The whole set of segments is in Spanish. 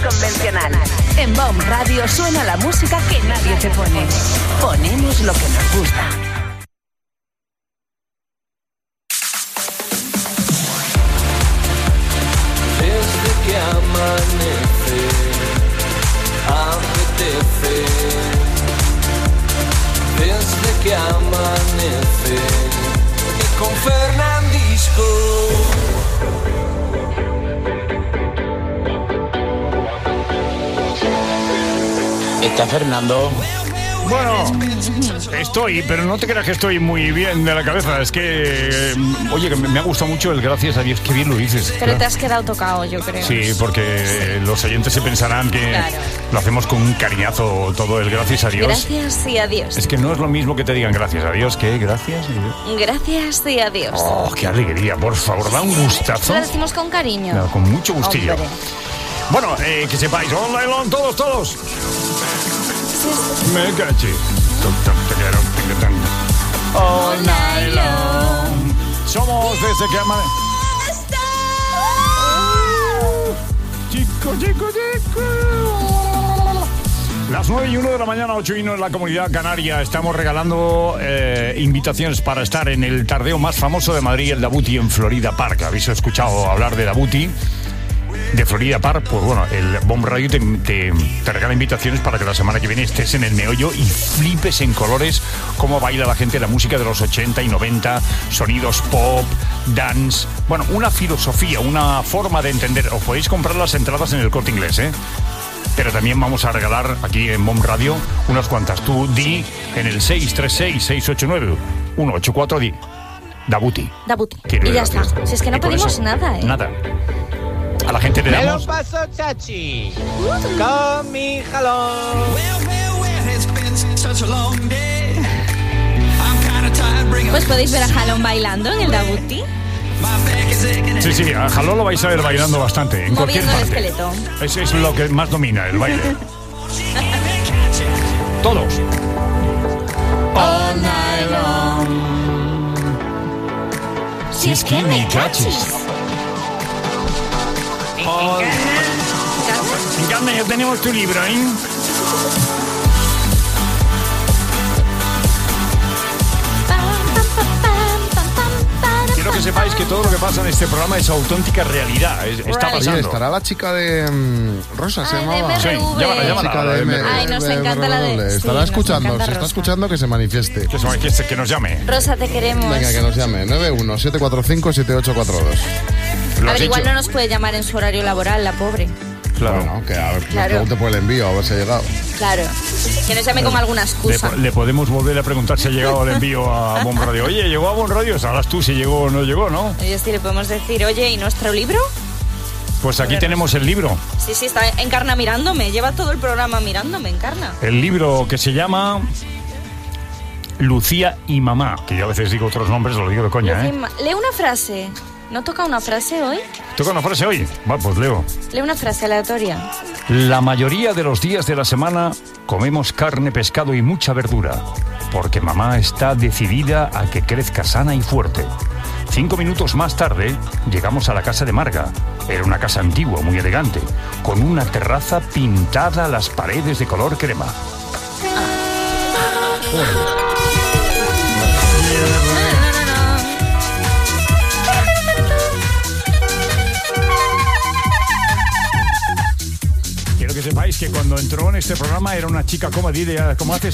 convencional. En BOM Radio suena la música que nadie te pone. Ponemos lo que nos gusta. Desde que amanece, apetece. Desde que amanece, y con Fernandisco. ¿Está Fernando? Bueno, estoy, pero no te creas que estoy muy bien de la cabeza. Es que, oye, que me ha gustado mucho el gracias a Dios. Qué bien lo dices. Pero te has quedado tocado, yo creo. Sí, porque los oyentes se pensarán que lo hacemos con un cariñazo todo el gracias a Dios. Gracias y adiós. Es que no es lo mismo que te digan gracias a Dios que gracias. Gracias y adiós. Oh, qué alegría, por favor, da un gustazo. Lo decimos con cariño. No, con mucho gustillo. Hombre. Bueno, que sepáis, all night long, todos. Me caché. All night long. Somos desde que amanece. Chico. Las 9:01 de la mañana, 8:01 en la Comunidad Canaria. Estamos regalando invitaciones para estar en el tardeo más famoso de Madrid, el Dabuti en Florida Park. ¿Habéis escuchado hablar de Dabuti? De Florida Park, pues bueno, el BOM Radio te regala invitaciones para que la semana que viene estés en el meollo y flipes en colores cómo baila la gente la música de los 80 y 90, sonidos pop, dance, bueno, una filosofía, una forma de entender. Os podéis comprar las entradas en el Corte Inglés, pero también vamos a regalar aquí en BOM Radio unas cuantas. Tú di en el 636-689-184, di Dabuti. Y ya está. Si es que no pedimos nada, Nada. A la gente le damos... Me lo paso, chachi, con mi jalón. Pues podéis ver a Jalón bailando en el Dabuti. Sí, a Jalón lo vais a ver bailando bastante, en cualquier Moviendo parte. el esqueleto. Eso es lo que más domina, el baile. Todos. All night long. Si es que me cachis. Encarna, ya tenemos tu libro, ¿eh? Quiero que sepáis que todo lo que pasa en este programa es auténtica realidad. Está pasando. Oye, estará la chica de Rosa, se llamaba. Sí, llámala. Chica de Ay, nos encanta la de... Estará escuchando, nos si encanta está escuchando que se manifieste. Que nos llame. Rosa, te queremos. Venga, que nos llame. 917457842. A ver, igual no nos puede llamar en su horario laboral, la pobre. Claro. Bueno, que a ver, nos pregunte por el envío, a ver si ha llegado. Claro. Que nos llame con alguna excusa. Le podemos volver a preguntar si ha llegado el envío a BOM Radio. Oye, ¿llegó a BOM Radio? Sabrás tú si llegó o no llegó, ¿no? Y sí, le podemos decir, oye, ¿y nuestro libro? Pues aquí tenemos el libro. Sí, está Encarna mirándome. Lleva todo el programa mirándome, Encarna. El libro que se llama Lucía y Mamá, que yo a veces digo otros nombres, lo digo de coña, ¿eh? Lee una frase. ¿No toca una frase hoy? ¿Toca una frase hoy? Vale, pues leo. Lee una frase aleatoria. La mayoría de los días de la semana comemos carne, pescado y mucha verdura, porque mamá está decidida a que crezca sana y fuerte. 5 minutos más tarde, llegamos a la casa de Marga. Era una casa antigua, muy elegante, con una terraza pintada a las paredes de color crema. Quiero que sepáis que cuando entró en este programa era una chica como ¿cómo haces?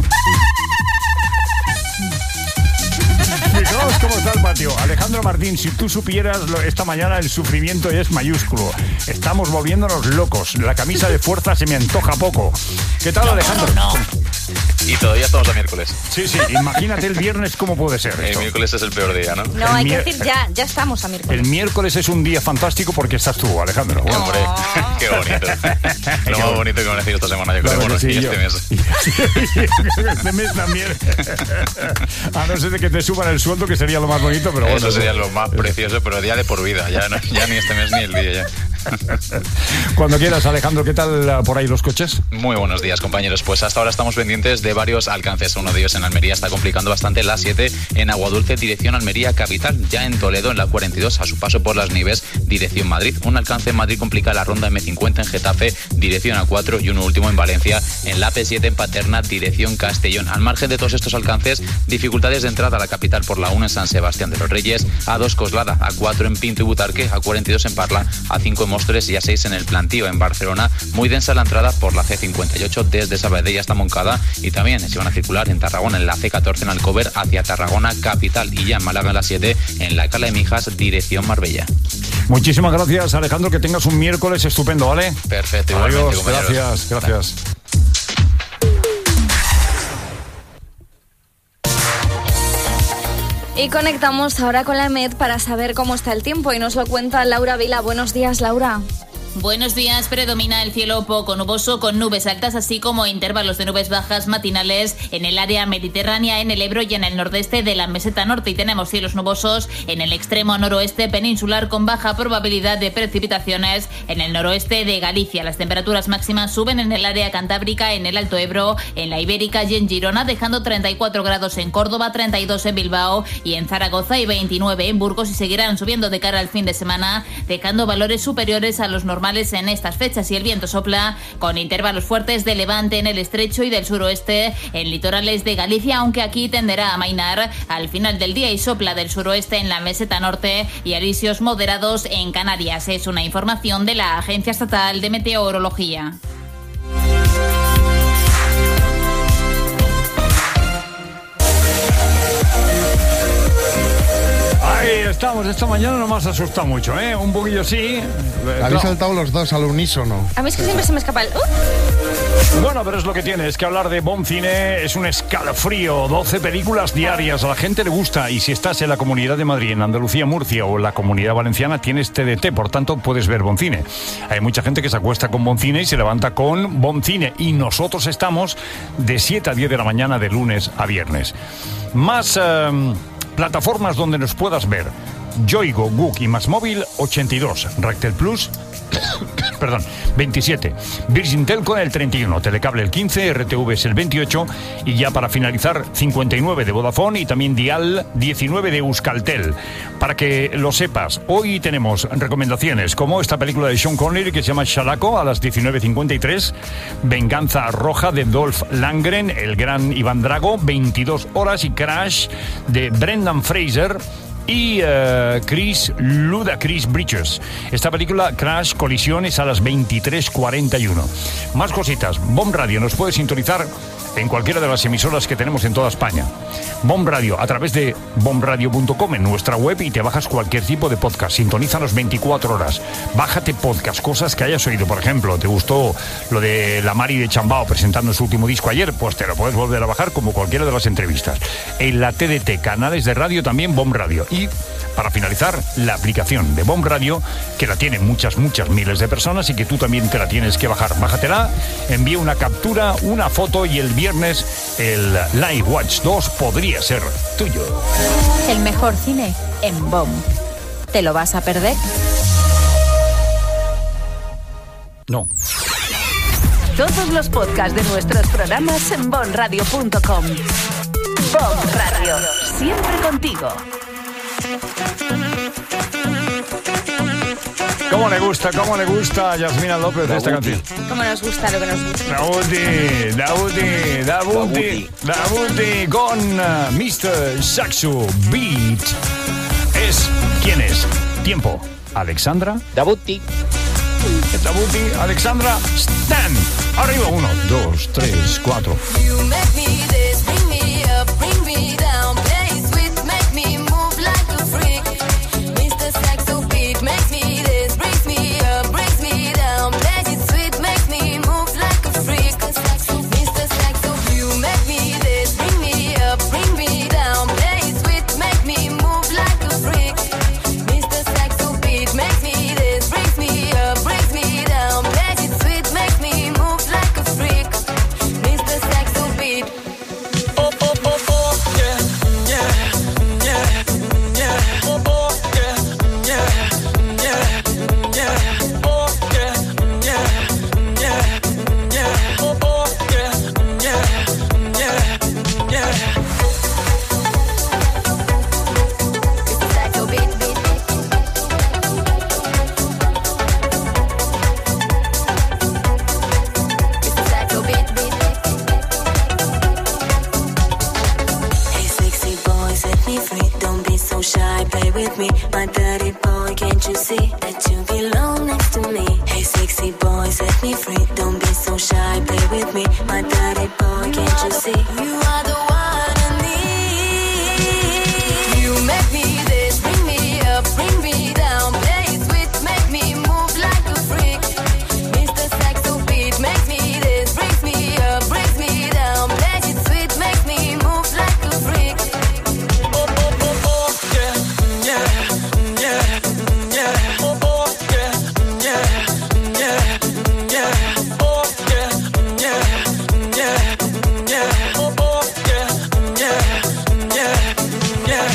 Fijaos cómo está el patio. Alejandro Martín, si tú supieras esta mañana el sufrimiento es mayúsculo. Estamos volviéndonos locos. La camisa de fuerza se me antoja poco. ¿Qué tal, Alejandro? No. Y todavía estamos a miércoles. Sí, imagínate el viernes cómo puede ser esto. El miércoles es el peor día, ¿no? No, hay que decir ya estamos a miércoles. El miércoles es un día fantástico porque estás tú, Alejandro. Bueno, hombre, qué bonito. Lo más bonito que me ha nacido esta semana, yo creo. Bueno, sí, y este mes. Este mes también. A no ser de que te suban el sueldo, que sería lo más bonito, pero bueno. Eso sería lo más precioso, pero día de por vida. Ya ni este mes ni el día ya. Cuando quieras, Alejandro, ¿qué tal por ahí los coches? Muy buenos días, compañeros. Pues hasta ahora estamos pendientes de varios alcances. Uno de ellos en Almería está complicando bastante la 7 en Aguadulce, dirección Almería capital. Ya en Toledo, en la 42, a su paso por Las Nieves, dirección Madrid. Un alcance en Madrid complica la ronda M50 en Getafe, dirección A4, y uno último en Valencia, en la P7 en Paterna, dirección Castellón. Al margen de todos estos alcances, dificultades de entrada a la capital por la 1 en San Sebastián de los Reyes, A2 Coslada, A4 en Pinto y Butarque, A42 en Parla, A5 en Móstoles y A6 en El Plantío. En Barcelona, muy densa la entrada por la C58 desde Sabadell hasta Moncada, y también se van a circular en Tarragona en la C14 en Alcover hacia Tarragona capital, y ya en Málaga en la 7 en la Cala de Mijas, dirección Marbella. Muchísimas gracias, Alejandro, que tengas un miércoles estupendo, ¿vale? Perfecto, adiós, compañeros. gracias. Y conectamos ahora con la EMET para saber cómo está el tiempo, y nos lo cuenta Laura Vila. Buenos días, Laura. Buenos días, predomina el cielo poco nuboso con nubes altas, así como intervalos de nubes bajas matinales en el área mediterránea, en el Ebro y en el nordeste de la meseta norte, y tenemos cielos nubosos en el extremo noroeste peninsular con baja probabilidad de precipitaciones en el noroeste de Galicia. Las temperaturas máximas suben en el área cantábrica, en el Alto Ebro, en la Ibérica y en Girona, dejando 34 grados en Córdoba, 32 en Bilbao y en Zaragoza y 29 en Burgos, y seguirán subiendo de cara al fin de semana, dejando valores superiores a los normales en estas fechas. Y el viento sopla con intervalos fuertes de levante en el estrecho y del suroeste en litorales de Galicia, aunque aquí tenderá a amainar al final del día, y sopla del suroeste en la meseta norte y alisios moderados en Canarias. Es una información de la Agencia Estatal de Meteorología. Estamos, esta mañana no me has asustado mucho, ¿eh? Un poquillo sí. Habéis saltado los dos al unísono. A mí es que siempre se me escapa el... Bueno, pero es lo que tiene, es que hablar de buen cine es un escalofrío. 12 películas diarias, a la gente le gusta, y si estás en la Comunidad de Madrid, en Andalucía, Murcia o en la Comunidad Valenciana, tienes TDT, por tanto puedes ver buen cine. Hay mucha gente que se acuesta con buen cine y se levanta con buen cine, y nosotros estamos de 7 a 10 de la mañana de lunes a viernes. Más plataformas donde nos puedas ver: Yoigo, Guk y Más Móvil 82, Rectel Plus 27, Virgin Telco el 31, Telecable el 15, RTV es el 28, y ya para finalizar 59 de Vodafone y también Dial 19 de Euskaltel. Para que lo sepas, hoy tenemos recomendaciones como esta película de Sean Connery que se llama Shalako a las 19:53, Venganza Roja de Dolph Lundgren, el gran Iván Drago, 22 horas, y Crash de Brendan Fraser y Chris Bridges. Esta película, Crash, Colisiones, a las 23:41. Más cositas. BOM Radio nos puede sintonizar en cualquiera de las emisoras que tenemos en toda España. BOM Radio, a través de bomradio.com en nuestra web, y te bajas cualquier tipo de podcast. Sintonízanos 24 horas. Bájate podcast, cosas que hayas oído. Por ejemplo, ¿te gustó lo de la Mari de Chambao presentando su último disco ayer? Pues te lo puedes volver a bajar como cualquiera de las entrevistas. En la TDT, canales de radio también, BOM Radio. Y para finalizar, la aplicación de BOM Radio, que la tienen muchas miles de personas, y que tú también te la tienes que bajar. Bájatela, envía una captura, una foto, y el viernes el Live Watch 2 podría ser tuyo. El mejor cine en BOM. ¿Te lo vas a perder? No. Todos los podcasts de nuestros programas en bomradio.com. BOM Radio, siempre contigo. ¿Cómo le gusta a Yasmina López esta canción? ¿Cómo nos gusta lo que nos gusta? Dabuti con Mr. Saxo Beat. ¿Quién es? Tiempo. Alexandra Dabuti, Alexandra Stan. Arriba, 1, 2, 3, 4. boy, set me free. Don't be so shy, play with me. My daddy boy, can't you see? You are the one I need. You make me this, bring me up, bring me down. Play it sweet, make me move like a freak. Mr. Saxo beat makes me this, brings me up, brings me down. Play it sweet, makes me move like a freak. Oh, oh, oh, oh, yeah, yeah, yeah, yeah. Oh, oh, yeah, yeah, yeah, yeah. Oh, yeah, yeah, yeah, yeah. Oh, oh, yeah, yeah, yeah, yeah,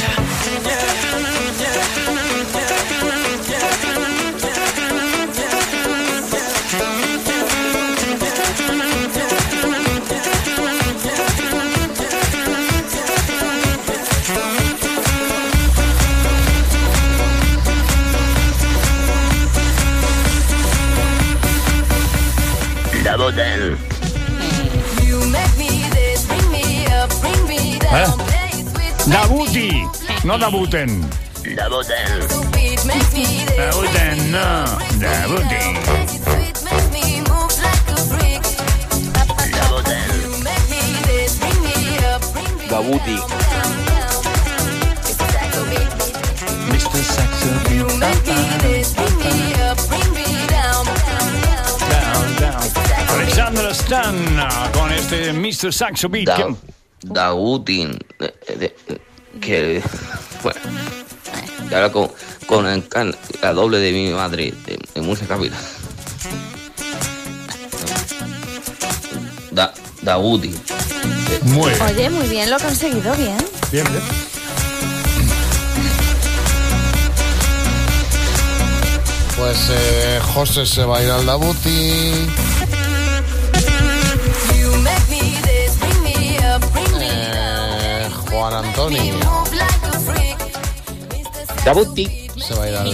Dabutin. You make me this, bring me up, bring me down. Play it sweet, Dabuti, no Dabuten. Dabutin. beat makes me this. Dabuten, no. Dabuti. Sweet makes me move like a freak. Dabutin. You make me this, bring me up, bring me Dabuti. down. It's a Saxo beat. Mr. Saxo You make me this, bring me up, bring me down. Down, down. Alexandra Stan con este Mr. Saxo Beat. Dabutin, que bueno, y ahora con la doble de mi madre de música capital. Dabutin. Muy bien. Oye, muy bien, lo he conseguido bien. Bien, bien. Pues José se va a ir al Dabuti. You make me this, bring me up, bring me Juan Antonio move like a freak. Dabuti. se va a ir al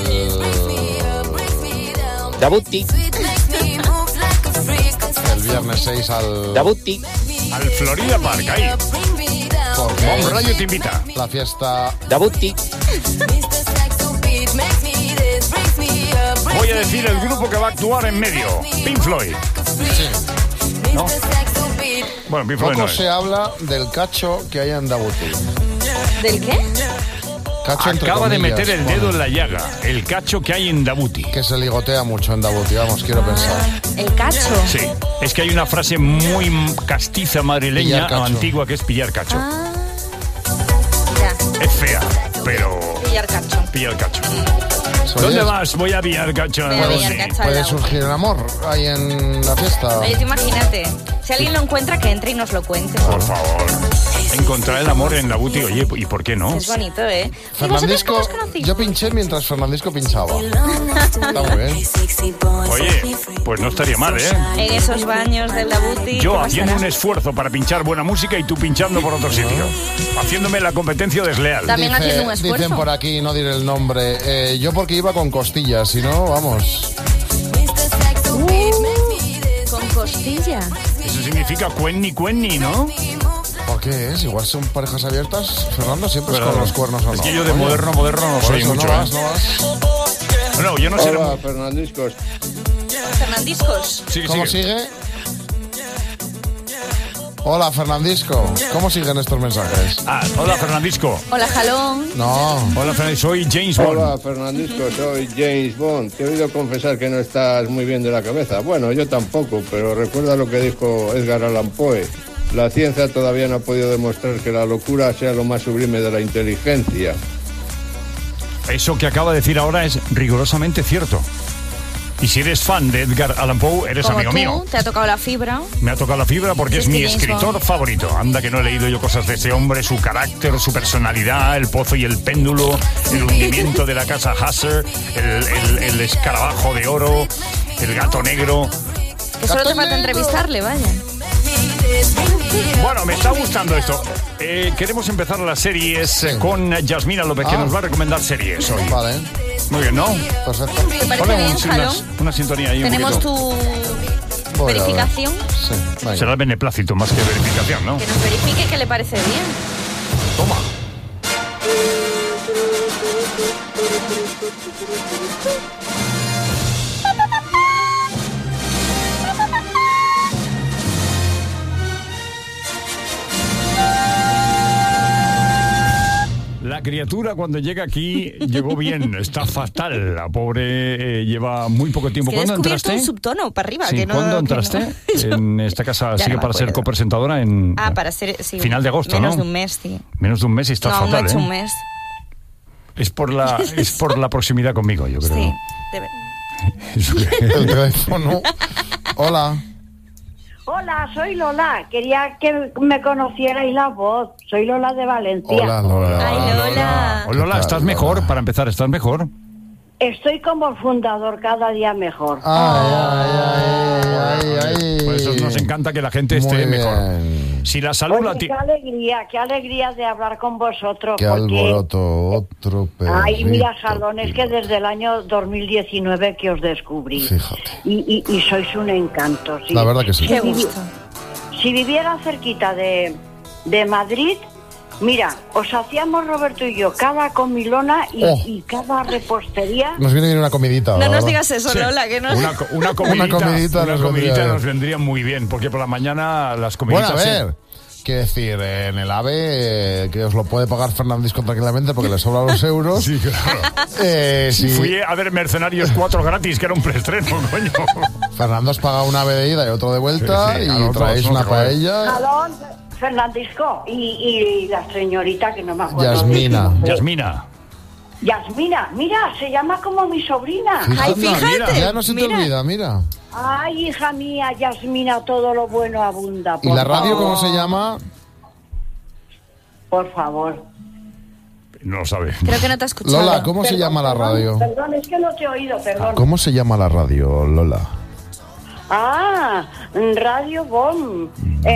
Dabuti. Sweet makes me move like a freak. el viernes 6 al Dabuti. Al Florida Park, ahí. Bring me down. porque Bomb es Radio te invita. la fiesta. Dabuti. Mr. Saxo beat makes me this, brings me up, brings Voy a decir el grupo que va a actuar en medio. Pink Floyd. ¿No? Mr. Saxo beat. Bueno, Pink Floyd Poco no es. se habla del cacho que hay en Dabuti. ¿Del qué? Cacho entre Acaba de comillas, meter el bueno, dedo en la llaga. El cacho que hay en Dabuti. que se ligotea mucho en Dabuti, vamos, quiero pensar. El cacho. Sí. Es que hay una frase muy castiza madrileña Pillar cacho. o antigua que es pillar cacho. Ah. Ya, Es fea, pero pillar cacho. pilla el cacho. Oye, ¿Dónde vas? Voy a pillar cacho. Voy a Bueno, pillar sí. cacho. puede surgir el amor ahí en la fiesta. Oye, tú imagínate, si alguien lo encuentra, que entre y nos lo cuente. Por favor. Encontrar el amor en Dabuti, oye, ¿y por qué no? Es bonito, ¿eh? ¿Y Fernandisco, vosotros cómo os conocís? yo pinché mientras Fernandisco pinchaba. Está muy bien. Oye, pues no estaría mal, ¿eh? En esos baños del Dabuti. Yo ¿qué haciendo pasará? un esfuerzo para pinchar buena música y tú pinchando por otro sitio. Haciéndome la competencia desleal. También haciendo un esfuerzo. Dicen por aquí, no diré el nombre, yo porque iba con costillas, si no, vamos. Con costilla. Eso significa cuenni, ¿no? ¿Por qué es? Igual son parejas abiertas. Fernando siempre es Pero con los cuernos o no. es que yo de Oye, moderno no por soy eso mucho, no vas, ¿eh? no vas. No, yo no sé. Hola, Fernandiscos. Fernandiscos. Sigue, ¿Cómo sigue. sigue? Hola, Fernandisco. ¿Cómo siguen estos mensajes? Ah, hola, Fernandisco. Hola, Jalón. No. Hola, Fernandisco. Soy James Bond. Hola, Fernandisco, soy James Bond. Te he oído confesar que no estás muy bien de la cabeza. Bueno, yo tampoco, pero recuerda lo que dijo Edgar Allan Poe. La ciencia todavía no ha podido demostrar que la locura sea lo más sublime de la inteligencia. Eso que acaba de decir ahora es rigurosamente cierto. Y si eres fan de Edgar Allan Poe, eres Como amigo tú, mío. te ha tocado la fibra. Me ha tocado la fibra porque es Es que mi James escritor Bond. favorito. Anda que no he leído yo cosas de ese hombre, su carácter, su personalidad, el pozo y el péndulo, el hundimiento de la casa Hasser, el escarabajo de oro, el gato negro. Que solo te falta entrevistarle, vaya. Bueno, me está gustando esto. Queremos empezar las series con Yasmina López, que Ah. nos va a recomendar series hoy. Vale, Muy bien, ¿no? perfecto. ¿Te parece bien, Jalón? una sintonía ahí un Tenemos poquito. tu Voy a ver. verificación. Sí, venga. Será beneplácito más que verificación, ¿no? Que nos verifique que le parece bien. Toma. criatura cuando llega aquí llegó bien, está fatal. La pobre lleva muy poco tiempo. Que he ¿Cuándo descubierto entraste? un subtono para arriba. Sí, que no, ¿cuándo que entraste? no. En esta casa Ya sigue no me para ser acuerdo. copresentadora en Para ser... Sí, final de agosto, menos ¿no? de un mes, sí. Menos de un mes y estás No, aún no fatal, he hecho ¿eh? un mes. Es por la proximidad conmigo, yo creo. Sí, debe... El teléfono. Hola. Hola, soy Lola. Quería que me conocierais la voz. Soy Lola de Valencia. Hola, Lola. Ay, Lola. Lola, ¿Qué ¿estás tal, mejor? Lola? Para empezar, ¿estás mejor? Estoy como el fundador, cada día mejor. Ay. Por eso nos encanta que la gente Muy esté bien. mejor. Si la salud la Oye, qué alegría de hablar con vosotros. Qué porque... alboroto, otro perrito. Ay, mira, Jalón, es que desde el año 2019 que os descubrí. Fíjate. Y sois un encanto. Sí. La verdad que sí. Qué gusto. Si viviera cerquita de Madrid, mira, os hacíamos Roberto y yo cada comilona y cada repostería. Nos viene bien una comidita. No ¿verdad? nos digas eso, Sí. Lola, que no... Una comidita nos nos vendría muy bien, porque por la mañana las Bueno, comiditas... a ver. Quiero decir, en el AVE, que os lo puede pagar Fernandisco tranquilamente porque le sobran los euros. Sí, claro. Sí. Fui a ver Mercenarios 4 gratis, que era un preestreno, coño. Fernando os paga una AVE de ida y otro de vuelta Sí, y claro, traéis todos, una no te jodes. paella. Jalón, Fernandisco y la señorita que no me acuerdo. Yasmina. Yasmina. Yasmina, mira, se llama como mi sobrina. Ay, fíjate. Ya no se te Mira. olvida, mira. Ay, hija mía, Yasmina, todo lo bueno abunda. ¿Y por la radio favor. cómo se llama? Por favor. No lo sabe. Creo que no te he escuchado. Lola, ¿cómo se llama la radio? Perdón, es que no te he oído, perdón. ¿Cómo se llama la radio, Lola? Ah, Radio Bomb.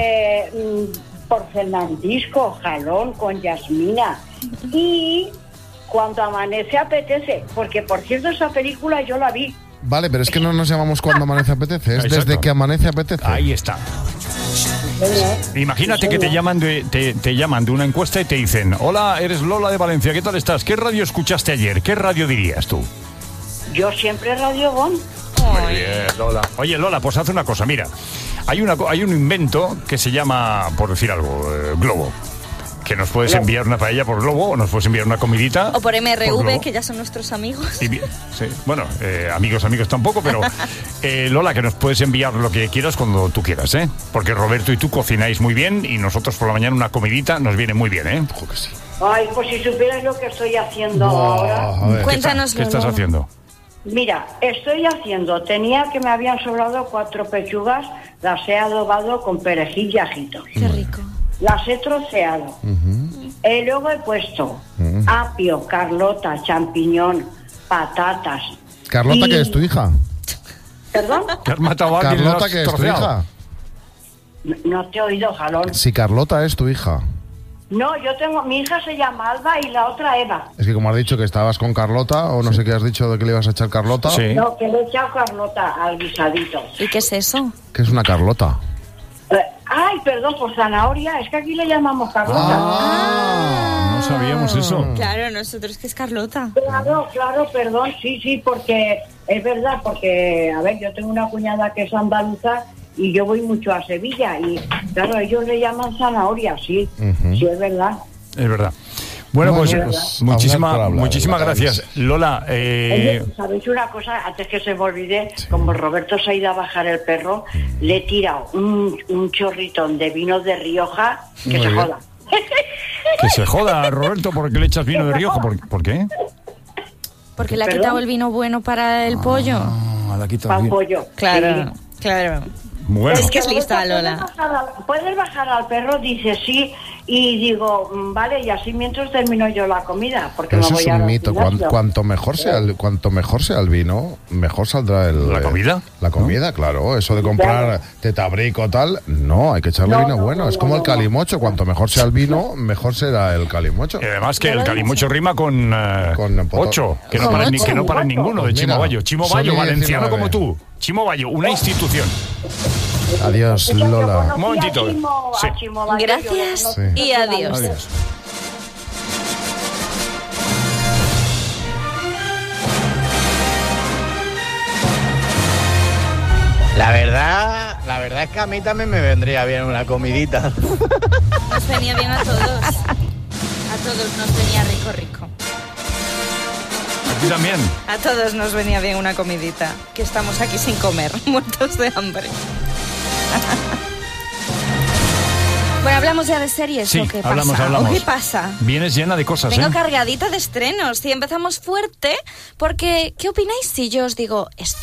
Por Fernandisco, Jalón, con Yasmina. Y Cuando amanece apetece. Porque, por cierto, esa película yo la vi. Vale, pero es que no nos llamamos cuando amanece apetece, es Exacto. desde que amanece apetece. Ahí está. Imagínate que te llaman te llaman de una encuesta y te dicen: hola, eres Lola de Valencia, ¿qué tal estás? ¿Qué radio escuchaste ayer? ¿Qué radio dirías tú? Yo siempre Radio Bon. Muy bien, Lola. Oye, Lola, pues haz una cosa, mira. Hay un invento que se llama, por decir algo, Globo. Que nos puedes enviar una paella por Globo o nos puedes enviar una comidita. O por MRV, por Globo. que ya son nuestros amigos. Y bien, sí. Bueno, amigos tampoco, pero Lola, que nos puedes enviar lo que quieras cuando tú quieras, ¿eh? Porque Roberto y tú cocináis muy bien y nosotros por la mañana una comidita nos viene muy bien, ¿eh? Ojo que sí. Ay, pues si supieras lo que estoy haciendo ahora. A ver. Cuéntanos, ¿Qué estás Lola. haciendo? Mira, tenía que me habían sobrado 4 pechugas, las he adobado con perejil y ajito. Qué rico. Las he troceado. Luego he puesto apio, carlota, champiñón, patatas. Carlota, y- que es tu hija. ¿Perdón? ¿Te has matado a alguien y Carlota, lo has que es tu troceado? hija. No te he oído, Jalón. Si Carlota es tu hija. No, mi hija se llama Alba y la otra Eva. Es que como has dicho que estabas con Carlota, o no sé qué has dicho de que le ibas a echar Carlota. Sí. No, que le he echado Carlota al guisadito. ¿Y qué es eso? ¿Qué es una Carlota? Ay, perdón, por zanahoria. Es que aquí le llamamos Carlota. No sabíamos eso. Claro, nosotros que es Carlota. Claro, perdón, sí, porque es verdad, porque, a ver, yo tengo una cuñada que es andaluza y yo voy mucho a Sevilla y, claro, ellos le llaman zanahoria, sí, sí, es verdad. Es verdad. Bueno, pues Bueno, pues, muchísimas hablar por hablar, gracias. Lola, Oye, ¿sabéis una cosa? Antes que se me olvide, como Roberto se ha ido a bajar el perro, le he tirado un chorritón de vino de Rioja que Muy se bien. joda. que se joda, Roberto, porque le echas vino de Rioja. ¿Por qué? Porque le ha ¿Perdón? quitado el vino bueno para el pollo. La quita Pan bien. pollo. Claro, Sí. claro. Bueno, Es que es lista, Roberto, Lola. ¿Puedes bajar al perro? Dice sí. Y digo, vale, y así mientras termino yo la comida. Porque Eso me voy es a un al mito. gimnasio. Cuanto mejor sea el vino, mejor saldrá ¿La comida? La comida, claro. Eso de comprar tetabrico o tal, no, hay que echarle No, vino no, bueno. no, Es como no, el no. calimocho. Cuanto mejor sea el vino, mejor será el calimocho. y además que el calimocho rima con Con 8, que no Con para, ocho. que no para ninguno de Pues mira, Chimo Bayo. Chimo son Bayo, 19. valenciano como tú. Chimo Bayo, una institución. Adiós, Yo Lola. conocí Un momentito. a Chimo, Sí. a Chimo Bayo, Gracias yo lo conozco y adiós. Adiós. La verdad es que a mí también me vendría bien una comidita. Nos venía bien a todos. A todos nos venía rico. ¿A ti también? A todos nos venía bien una comidita. Que estamos aquí sin comer, muertos de hambre. Bueno, ¿hablamos ya de series Sí, o qué hablamos. pasa? ¿O qué pasa? Vienes llena de cosas, Vengo ¿eh? cargadita de estrenos y empezamos fuerte porque ¿qué opináis si yo os digo esto?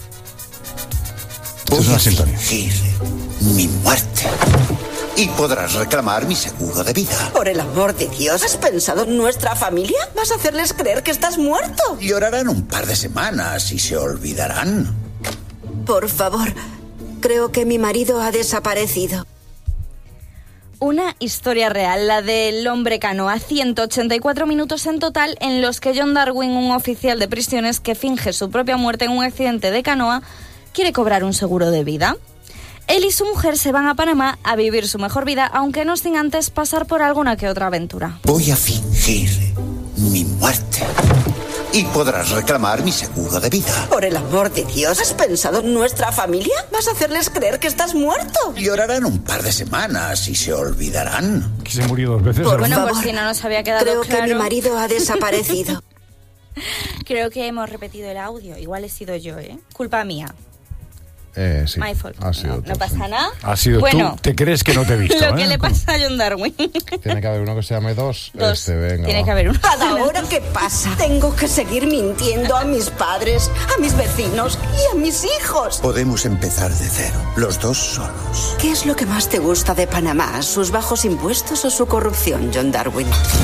Esto es una sintonía. Fingir mi muerte. Y podrás reclamar mi seguro de vida. Por el amor de Dios, ¿has pensado en nuestra familia? ¿Vas a hacerles creer que estás muerto? Llorarán un par de semanas y se olvidarán. Por favor, creo que mi marido ha desaparecido. Una historia real, la del hombre canoa. 184 minutos en total en los que John Darwin, un oficial de prisiones que finge su propia muerte en un accidente de canoa, quiere cobrar un seguro de vida. Él y su mujer se van a Panamá a vivir su mejor vida, aunque no sin antes pasar por alguna que otra aventura. Voy a fingir mi muerte. Y podrás reclamar mi seguro de vida. Por el amor de Dios, ¿has pensado en nuestra familia? ¿Vas a hacerles creer que estás muerto? Llorarán un par de semanas y se olvidarán. Que se murió 2 veces. Por Bueno, favor, pues si no nos había quedado creo claro. que mi marido ha desaparecido. Creo que hemos repetido el audio. Igual he sido yo, ¿eh? Culpa mía. Sí. My fault. Ha sido No pasa nada. Ha sido Bueno, tú. Te crees que no te he visto, lo que le pasa a John Darwin. Tiene que haber uno que se llame 2. Dos. Venga, Tiene va. que haber uno. ¿Cada hora qué pasa? Tengo que seguir mintiendo a mis padres, a mis vecinos y a mis hijos. Podemos empezar de cero, los dos solos. ¿Qué es lo que más te gusta de Panamá? ¿Sus bajos impuestos o su corrupción, John Darwin?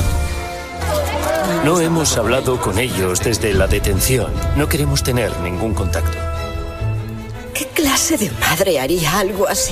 No hemos hablado con ellos desde la detención. No queremos tener ningún contacto. ¿Qué clase de madre haría algo así?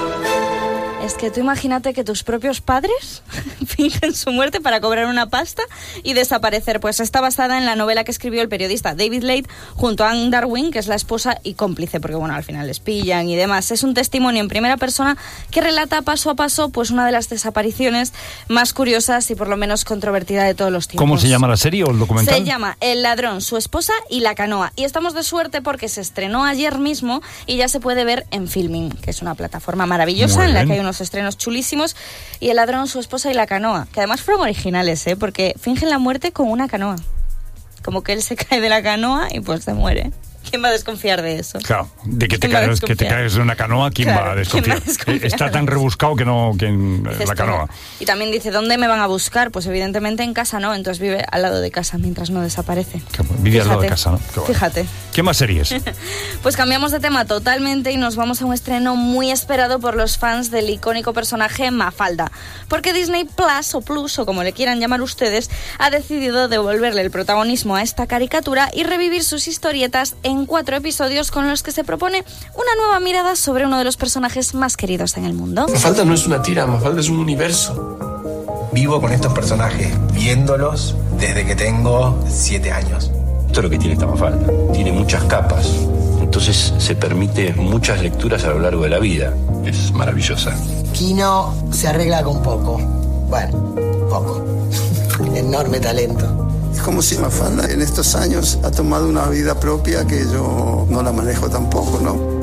Es que tú imagínate que tus propios padres fingen su muerte para cobrar una pasta y desaparecer. Pues está basada en la novela que escribió el periodista David Lade junto a Anne Darwin, que es la esposa y cómplice, porque bueno, al final les pillan y demás. Es un testimonio en primera persona que relata paso a paso pues una de las desapariciones más curiosas y por lo menos controvertida de todos los tiempos. ¿Cómo se llama la serie o el documental? Se llama El ladrón, su esposa y la canoa. Y estamos de suerte porque se estrenó ayer mismo y ya se puede ver en Filmin, que es una plataforma maravillosa Muy en la bien. que hay unos estrenos chulísimos. Y El ladrón, su esposa y la canoa, que además fueron originales, porque fingen la muerte con una canoa. Como que él se cae de la canoa y pues se muere. ¿Quién va a desconfiar de eso? Claro, de que te ¿Quién va a caes, que te desconfiar? caes de una canoa, ¿quién Claro, va a ¿quién va a desconfiar? desconfiar? Está tan rebuscado que no, que en Dices la tú, canoa. Y también dice, ¿dónde me van a buscar? Pues evidentemente en casa no, entonces vive al lado de casa mientras no desaparece. Vive al lado de Fíjate, casa, ¿no? Qué bueno. Fíjate. ¿Qué más series? Pues cambiamos de tema totalmente y nos vamos a un estreno muy esperado por los fans del icónico personaje Mafalda. Porque Disney Plus, o Plus, o como le quieran llamar ustedes, ha decidido devolverle el protagonismo a esta caricatura y revivir sus historietas en 4 episodios con los que se propone una nueva mirada sobre uno de los personajes más queridos en el mundo. Mafalda no es una tira, Mafalda es un universo. Vivo con estos personajes, viéndolos desde que tengo 7 años. Esto es lo que tiene esta Mafalda. Tiene muchas capas. Entonces se permite muchas lecturas a lo largo de la vida. Es maravillosa. Kino se arregla con poco. Bueno, poco. Enorme talento. Es como si Mafalda en estos años ha tomado una vida propia que yo no la manejo tampoco, ¿no?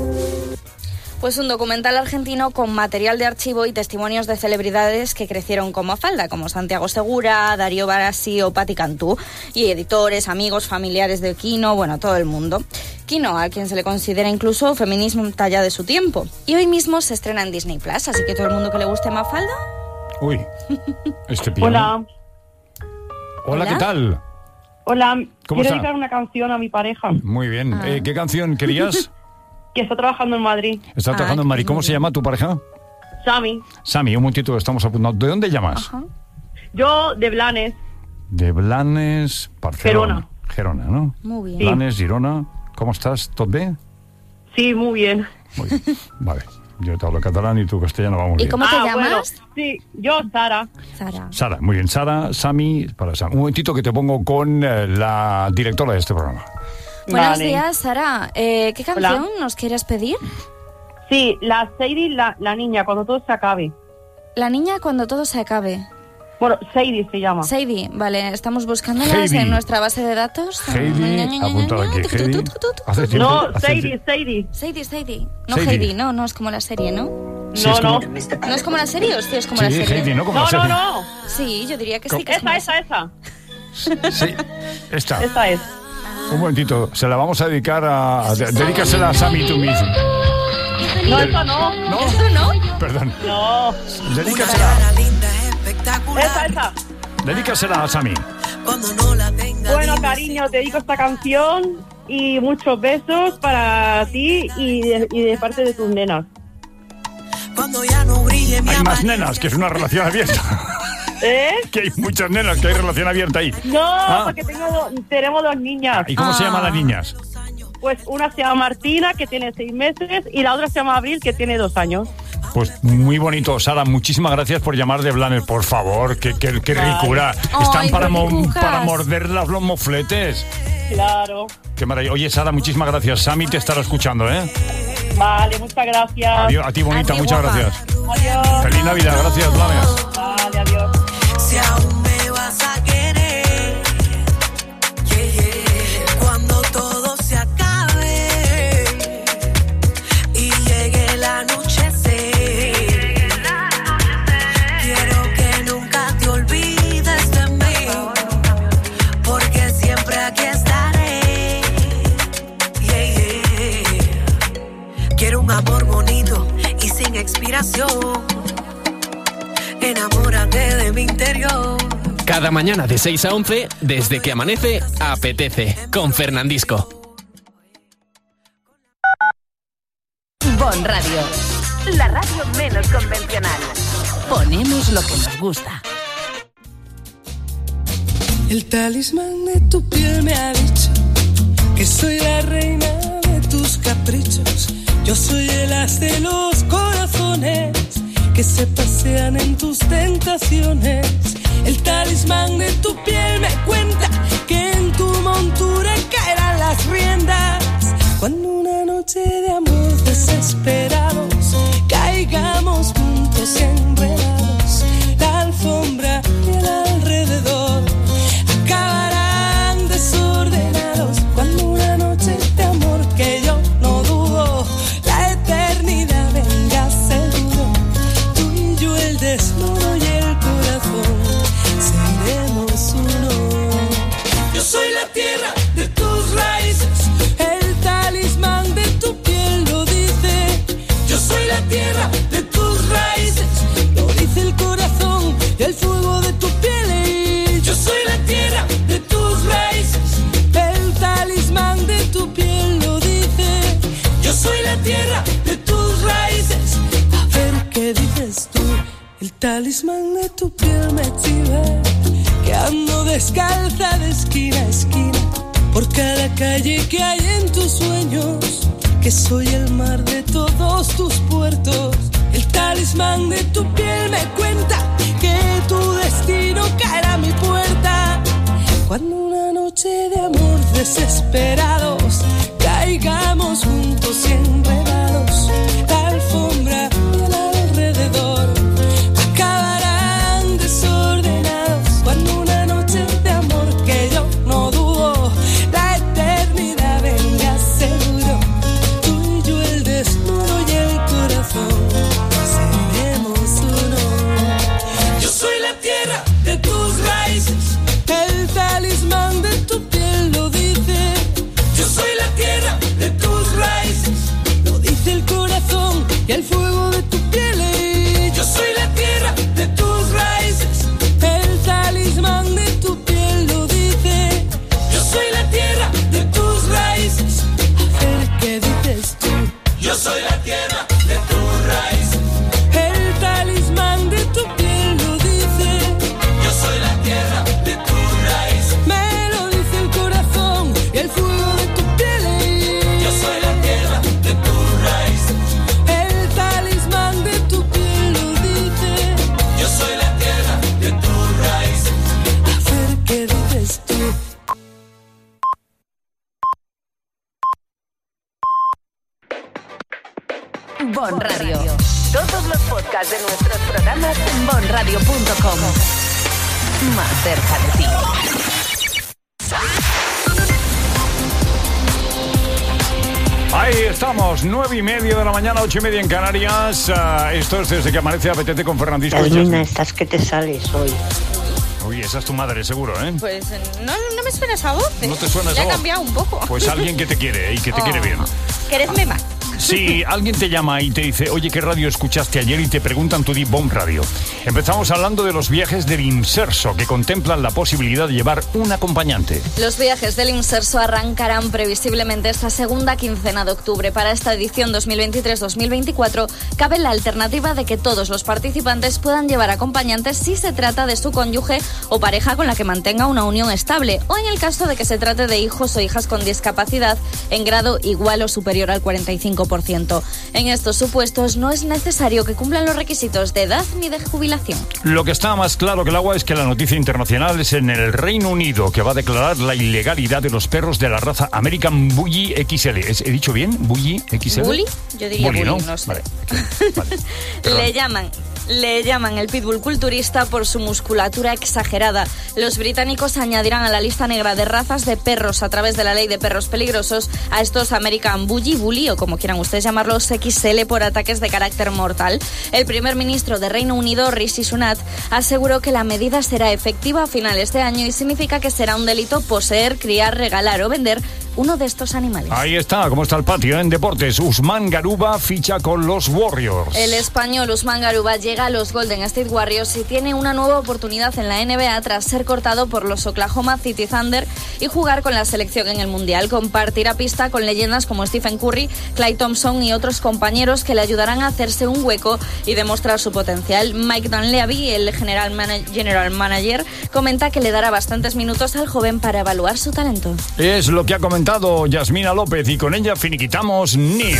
Pues un documental argentino con material de archivo y testimonios de celebridades que crecieron con Mafalda, como Santiago Segura, Darío Barassi o Patti Cantú, y editores, amigos, familiares de Kino, bueno, todo el mundo. Kino, a quien se le considera incluso feminismo talla de su tiempo. Y hoy mismo se estrena en Disney Plus, así que todo el mundo que le guste Mafalda. Uy, este piano. Hola, ¿qué tal? Hola, ¿Cómo quiero está? dedicar una canción a mi pareja, Muy bien. ¿Qué canción querías? que está trabajando en Madrid. Está trabajando en Madrid. ¿Cómo se llama tu pareja? Sami. Sami, un momentito, estamos apuntando. ¿De dónde llamas? Yo de Blanes. De Blanes, Barcelona. Gerona, ¿no? Muy bien. Blanes, Girona. ¿Cómo estás? ¿Tot bé? Sí, muy bien. Muy bien. Vale. Yo te hablo catalán y tú castellano, vamos ¿Y bien. cómo te llamas? Bueno, sí, yo Sara. Sara. Sara, muy bien. Sara, Sami, para Sami. Un momentito que te pongo con la directora de este programa. Buenos días, Sara. ¿Qué canción nos quieres pedir? Sí, la Sadie, la niña, cuando todo se acabe. La niña cuando todo se acabe. Bueno, Sadie se llama. Sadie, vale, estamos buscándolas Heidi. en nuestra base de datos. Heidi, apuntado aquí. Heidi. Hace tiempo- No, hace Sadie. Sadie. No Sadie. Heidi, no, es como la serie, ¿no? Sí, es como- ¿No es como la serie? Hostia, es como la Sí, serie. Heidi, ¿no? Como la serie. Sí, yo diría que sí. Que Esa. Sí, esta. Esa es. Un momentito, se la vamos a dedicar dedícasela a Sammy tú mismo. No, esa no. ¿Eso no? Perdón. No. Dedícasela. Esa. Dedícasela a Sammy. Bueno, cariño, te dedico esta canción y muchos besos para ti y de parte de tus nenas. Hay más nenas, que es una relación abierta. Que hay muchas nenas, que hay relación abierta ahí. No, porque tenemos 2 niñas. ¿Y cómo se llaman las niñas? Pues una se llama Martina, que tiene 6 meses, y la otra se llama Abril, que tiene 2 años. Pues muy bonito. Sara, muchísimas gracias por llamar de Blanes, por favor. Qué ricura. Están para morder los mofletes. Claro. Qué maravilla. Oye, Sara, muchísimas gracias. Sammy te estará escuchando, ¿eh? Vale, muchas gracias. Adiós, a ti, bonita, Adiós, muchas guapa. gracias. Adiós. Feliz Navidad, gracias, Blanes. Vale, adiós. Si aún me vas a querer, cuando todo se acabe y llegue el anochecer, quiero que nunca te olvides de mí, porque siempre aquí estaré. Quiero un amor bonito y sin expiración. Enamórate de mi interior. Cada mañana de 6 a 11, desde que amanece, apetece, con Fernandisco. Bon Radio, la radio menos convencional. Ponemos lo que nos gusta. El talismán de tu piel me ha dicho que soy la reina de tus caprichos. Yo soy el as de los corazones que se pasean en tus tentaciones. El talismán de tu piel me cuenta que en tu montura caerán las riendas. Cuando una noche de amor desesperados caigamos juntos enredados, la alfombra y el alrededor acabarán desordenados. Cuando una noche de amor que yo no dudo, la eternidad venga seguro, tú y yo el desnudo y el corazón seremos uno. Yo soy la tierra de tus raíces, el talismán de tu piel lo dice. Yo soy la tierra de tus raíces, lo dice el corazón y el fuego de tu piel. Yo soy la tierra de tus raíces, el talismán de tu piel lo dice. Yo soy la tierra de tus raíces. A ver qué dices tú. El talismán de tu piel me exhibe que ando descalza de esquina a esquina por cada calle que hay en tus sueños, que soy el mar de todos tus puertos. El talismán de tu piel me cuenta que tu destino caerá a mi puerta. Cuando una noche de amor desesperados caigamos juntos y enredados, la alfombra y el alrededor acabarán desordenados. Cuando una noche de amor que yo no dudo, la eternidad venga seguro, tú y yo el desnudo y el corazón seremos uno. Yo soy la tierra de tus raíces, el talismán de tu piel lo dice. Yo soy la tierra de tus raíces, lo dice el corazón y el fuego de tu piel. Yo soy la tierra de tus raíces, el talismán de tu piel lo dice. Yo soy la tierra de tus raíces. A ver qué dices tú. Yo soy la tierra de tus raíces, el talismán de tu piel lo dice. Yo soy la tierra de tus raíces, me lo dice el corazón y el fuego de tu piel. Yo soy la tierra de tus raíces, el talismán de tu piel lo dice. Yo soy la tierra de tus raíces. A ver qué dices tú. Bon Radio. Todos los podcasts de nuestros programas en bonradio.com. Más cerca de ti. Ahí estamos, 9:30 de la mañana, 8:30 en Canarias. Esto es Desde que amanece Apetece con Fernandisco. Yasmina, estás que te sales hoy. Uy, esa es tu madre, seguro, ¿eh? Pues no me suena esa voz. ¿No te suena esa Le voz? ha cambiado un poco. Pues alguien que te quiere y que te quiere bien. Queredme más. Si alguien te llama y te dice, oye, ¿qué radio escuchaste ayer? Y te preguntan, tú di Bon Radio. Empezamos hablando de los viajes del Inserso, que contemplan la posibilidad de llevar un acompañante. Los viajes del Inserso arrancarán previsiblemente esta segunda quincena de octubre. Para esta edición 2023-2024 cabe la alternativa de que todos los participantes puedan llevar acompañantes si se trata de su cónyuge o pareja con la que mantenga una unión estable, o en el caso de que se trate de hijos o hijas con discapacidad en grado igual o superior al 45%. En estos supuestos no es necesario que cumplan los requisitos de edad ni de jubilación. Lo que está más claro que el agua es que la noticia internacional es en el Reino Unido, que va a declarar la ilegalidad de los perros de la raza American Bully XL. ¿He dicho bien? ¿Bully XL? ¿Bully? Yo diría Bully, ¿no? sé. Vale. Le llaman el pitbull culturista por su musculatura exagerada. Los británicos añadirán a la lista negra de razas de perros a través de la ley de perros peligrosos a estos American Bully o como quieran ustedes llamarlos XL por ataques de carácter mortal. El primer ministro de Reino Unido, Rishi Sunak, aseguró que la medida será efectiva a finales de año y significa que será un delito poseer, criar, regalar o vender uno de estos animales. Ahí está, ¿cómo está el patio en deportes? Usman Garuba ficha con los Warriors. El español Usman Garuba llega a los Golden State Warriors y tiene una nueva oportunidad en la NBA tras ser cortado por los Oklahoma City Thunder y jugar con la selección en el Mundial. Compartirá pista con leyendas como Stephen Curry, Klay Thompson y otros compañeros que le ayudarán a hacerse un hueco y demostrar su potencial. Mike Dunleavy, el general manager, comenta que le dará bastantes minutos al joven para evaluar su talento. Es lo que ha comentado Yasmina López y con ella finiquitamos News.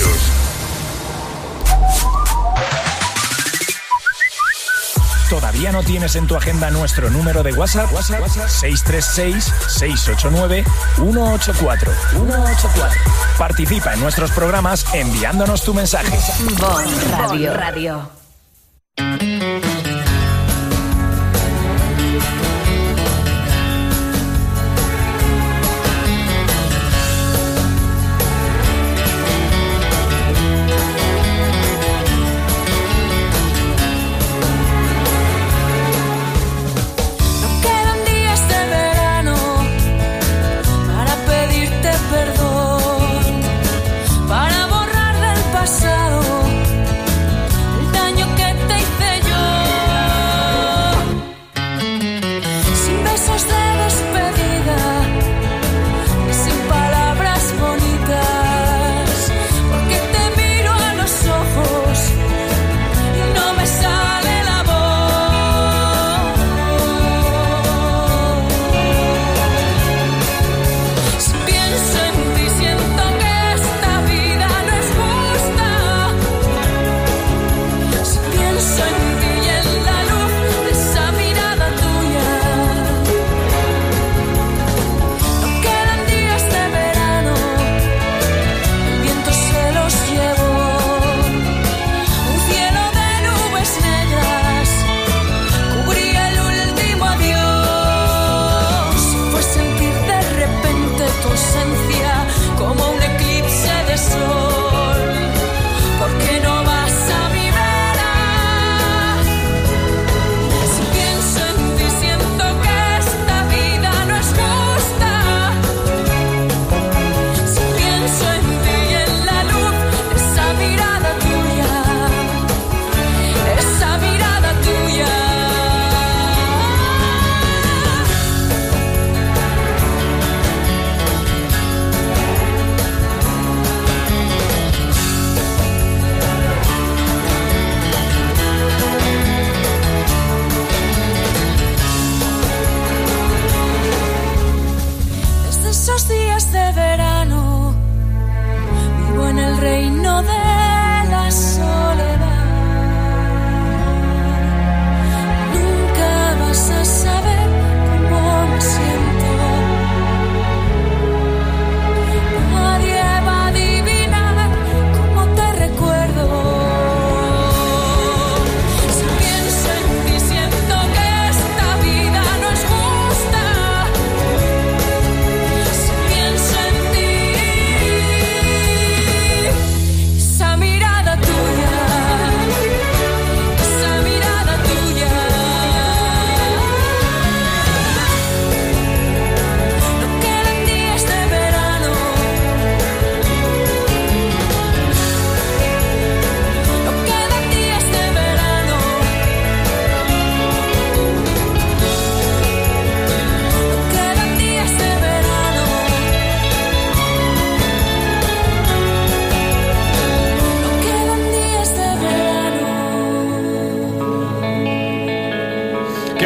¿Todavía no tienes en tu agenda nuestro número de WhatsApp? 636-689-184. Participa en nuestros programas enviándonos tu mensaje. Bon Radio. Para borrar del pasado el daño que te hice yo.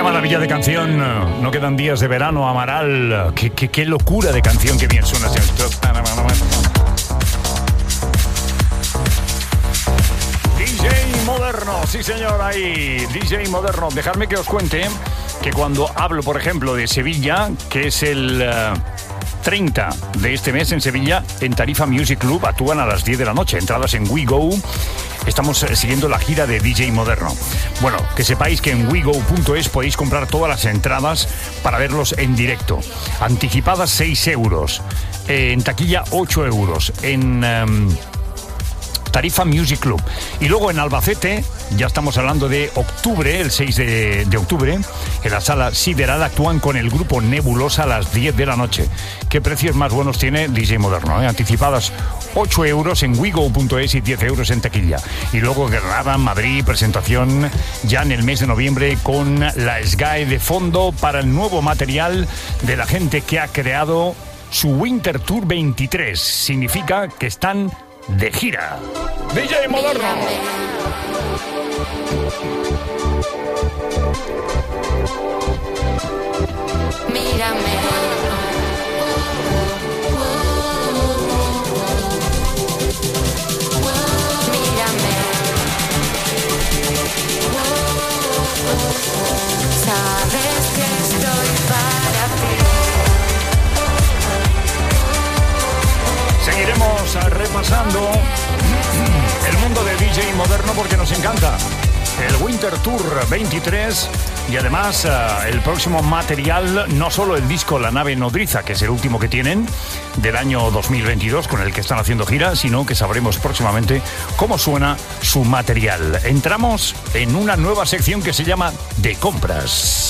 maravilla de canción. No quedan días de verano, Amaral. Qué locura de canción, que bien suena. DJ Moderno, sí señor, ahí. DJ Moderno. Dejadme que os cuente que cuando hablo, por ejemplo, de Sevilla, que es el 30 de este mes en Sevilla, en Tarifa Music Club actúan a las 10 de la noche. Entradas en WeGo. Estamos siguiendo la gira de DJ Moderno. Bueno, que sepáis que en wego.es podéis comprar todas las entradas para verlos en directo. Anticipadas 6 euros. En taquilla 8 euros. En Tarifa Music Club. Y luego en Albacete, ya estamos hablando de octubre, el 6 de octubre, en la Sala Sideral actúan con el grupo Nebulosa a las 10 de la noche. ¿Qué precios más buenos tiene DJ Moderno? Anticipadas 8 euros en wego.es y 10 euros en taquilla. Y luego Granada, Madrid, presentación ya en el mes de noviembre con la SGAE de fondo para el nuevo material de la gente que ha creado su Winter Tour 23. Significa que están de gira. DJ Moderno. Mírame. Sabes que estoy para ti. Seguiremos repasando el mundo de DJ Moderno porque nos encanta. El Winter Tour 23 y además el próximo material, no solo el disco La Nave Nodriza, que es el último que tienen del año 2022 con el que están haciendo gira, sino que sabremos próximamente cómo suena su material. Entramos en una nueva sección que se llama De Compras.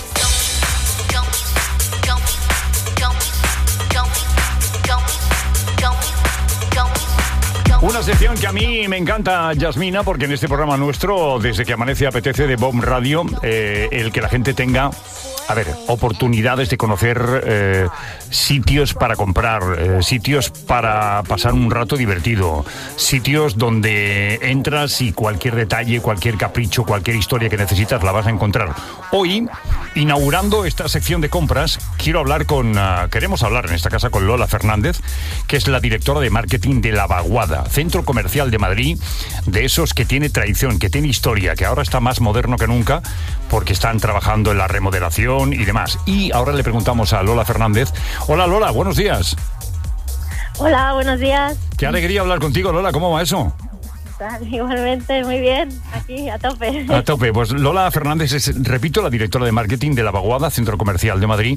Una sección que a mí me encanta, Yasmina, porque en este programa nuestro, desde que amanece apetece de Bomb Radio, el que la gente tenga, oportunidades de conocer sitios para comprar, sitios para pasar un rato divertido, sitios donde entras y cualquier detalle, cualquier capricho, cualquier historia que necesitas la vas a encontrar. Hoy, inaugurando esta sección de compras, queremos hablar en esta casa con Lola Fernández, que es la directora de marketing de La Vaguada, centro comercial de Madrid, de esos que tiene tradición, que tiene historia, que ahora está más moderno que nunca, porque están trabajando en la remodelación y demás. Y ahora le preguntamos a Lola Fernández. Hola Lola, buenos días. Hola, buenos días. Qué alegría hablar contigo, Lola, ¿cómo va eso? Igualmente, muy bien, aquí a tope. A tope, pues Lola Fernández es, repito, la directora de marketing de La Vaguada, centro comercial de Madrid.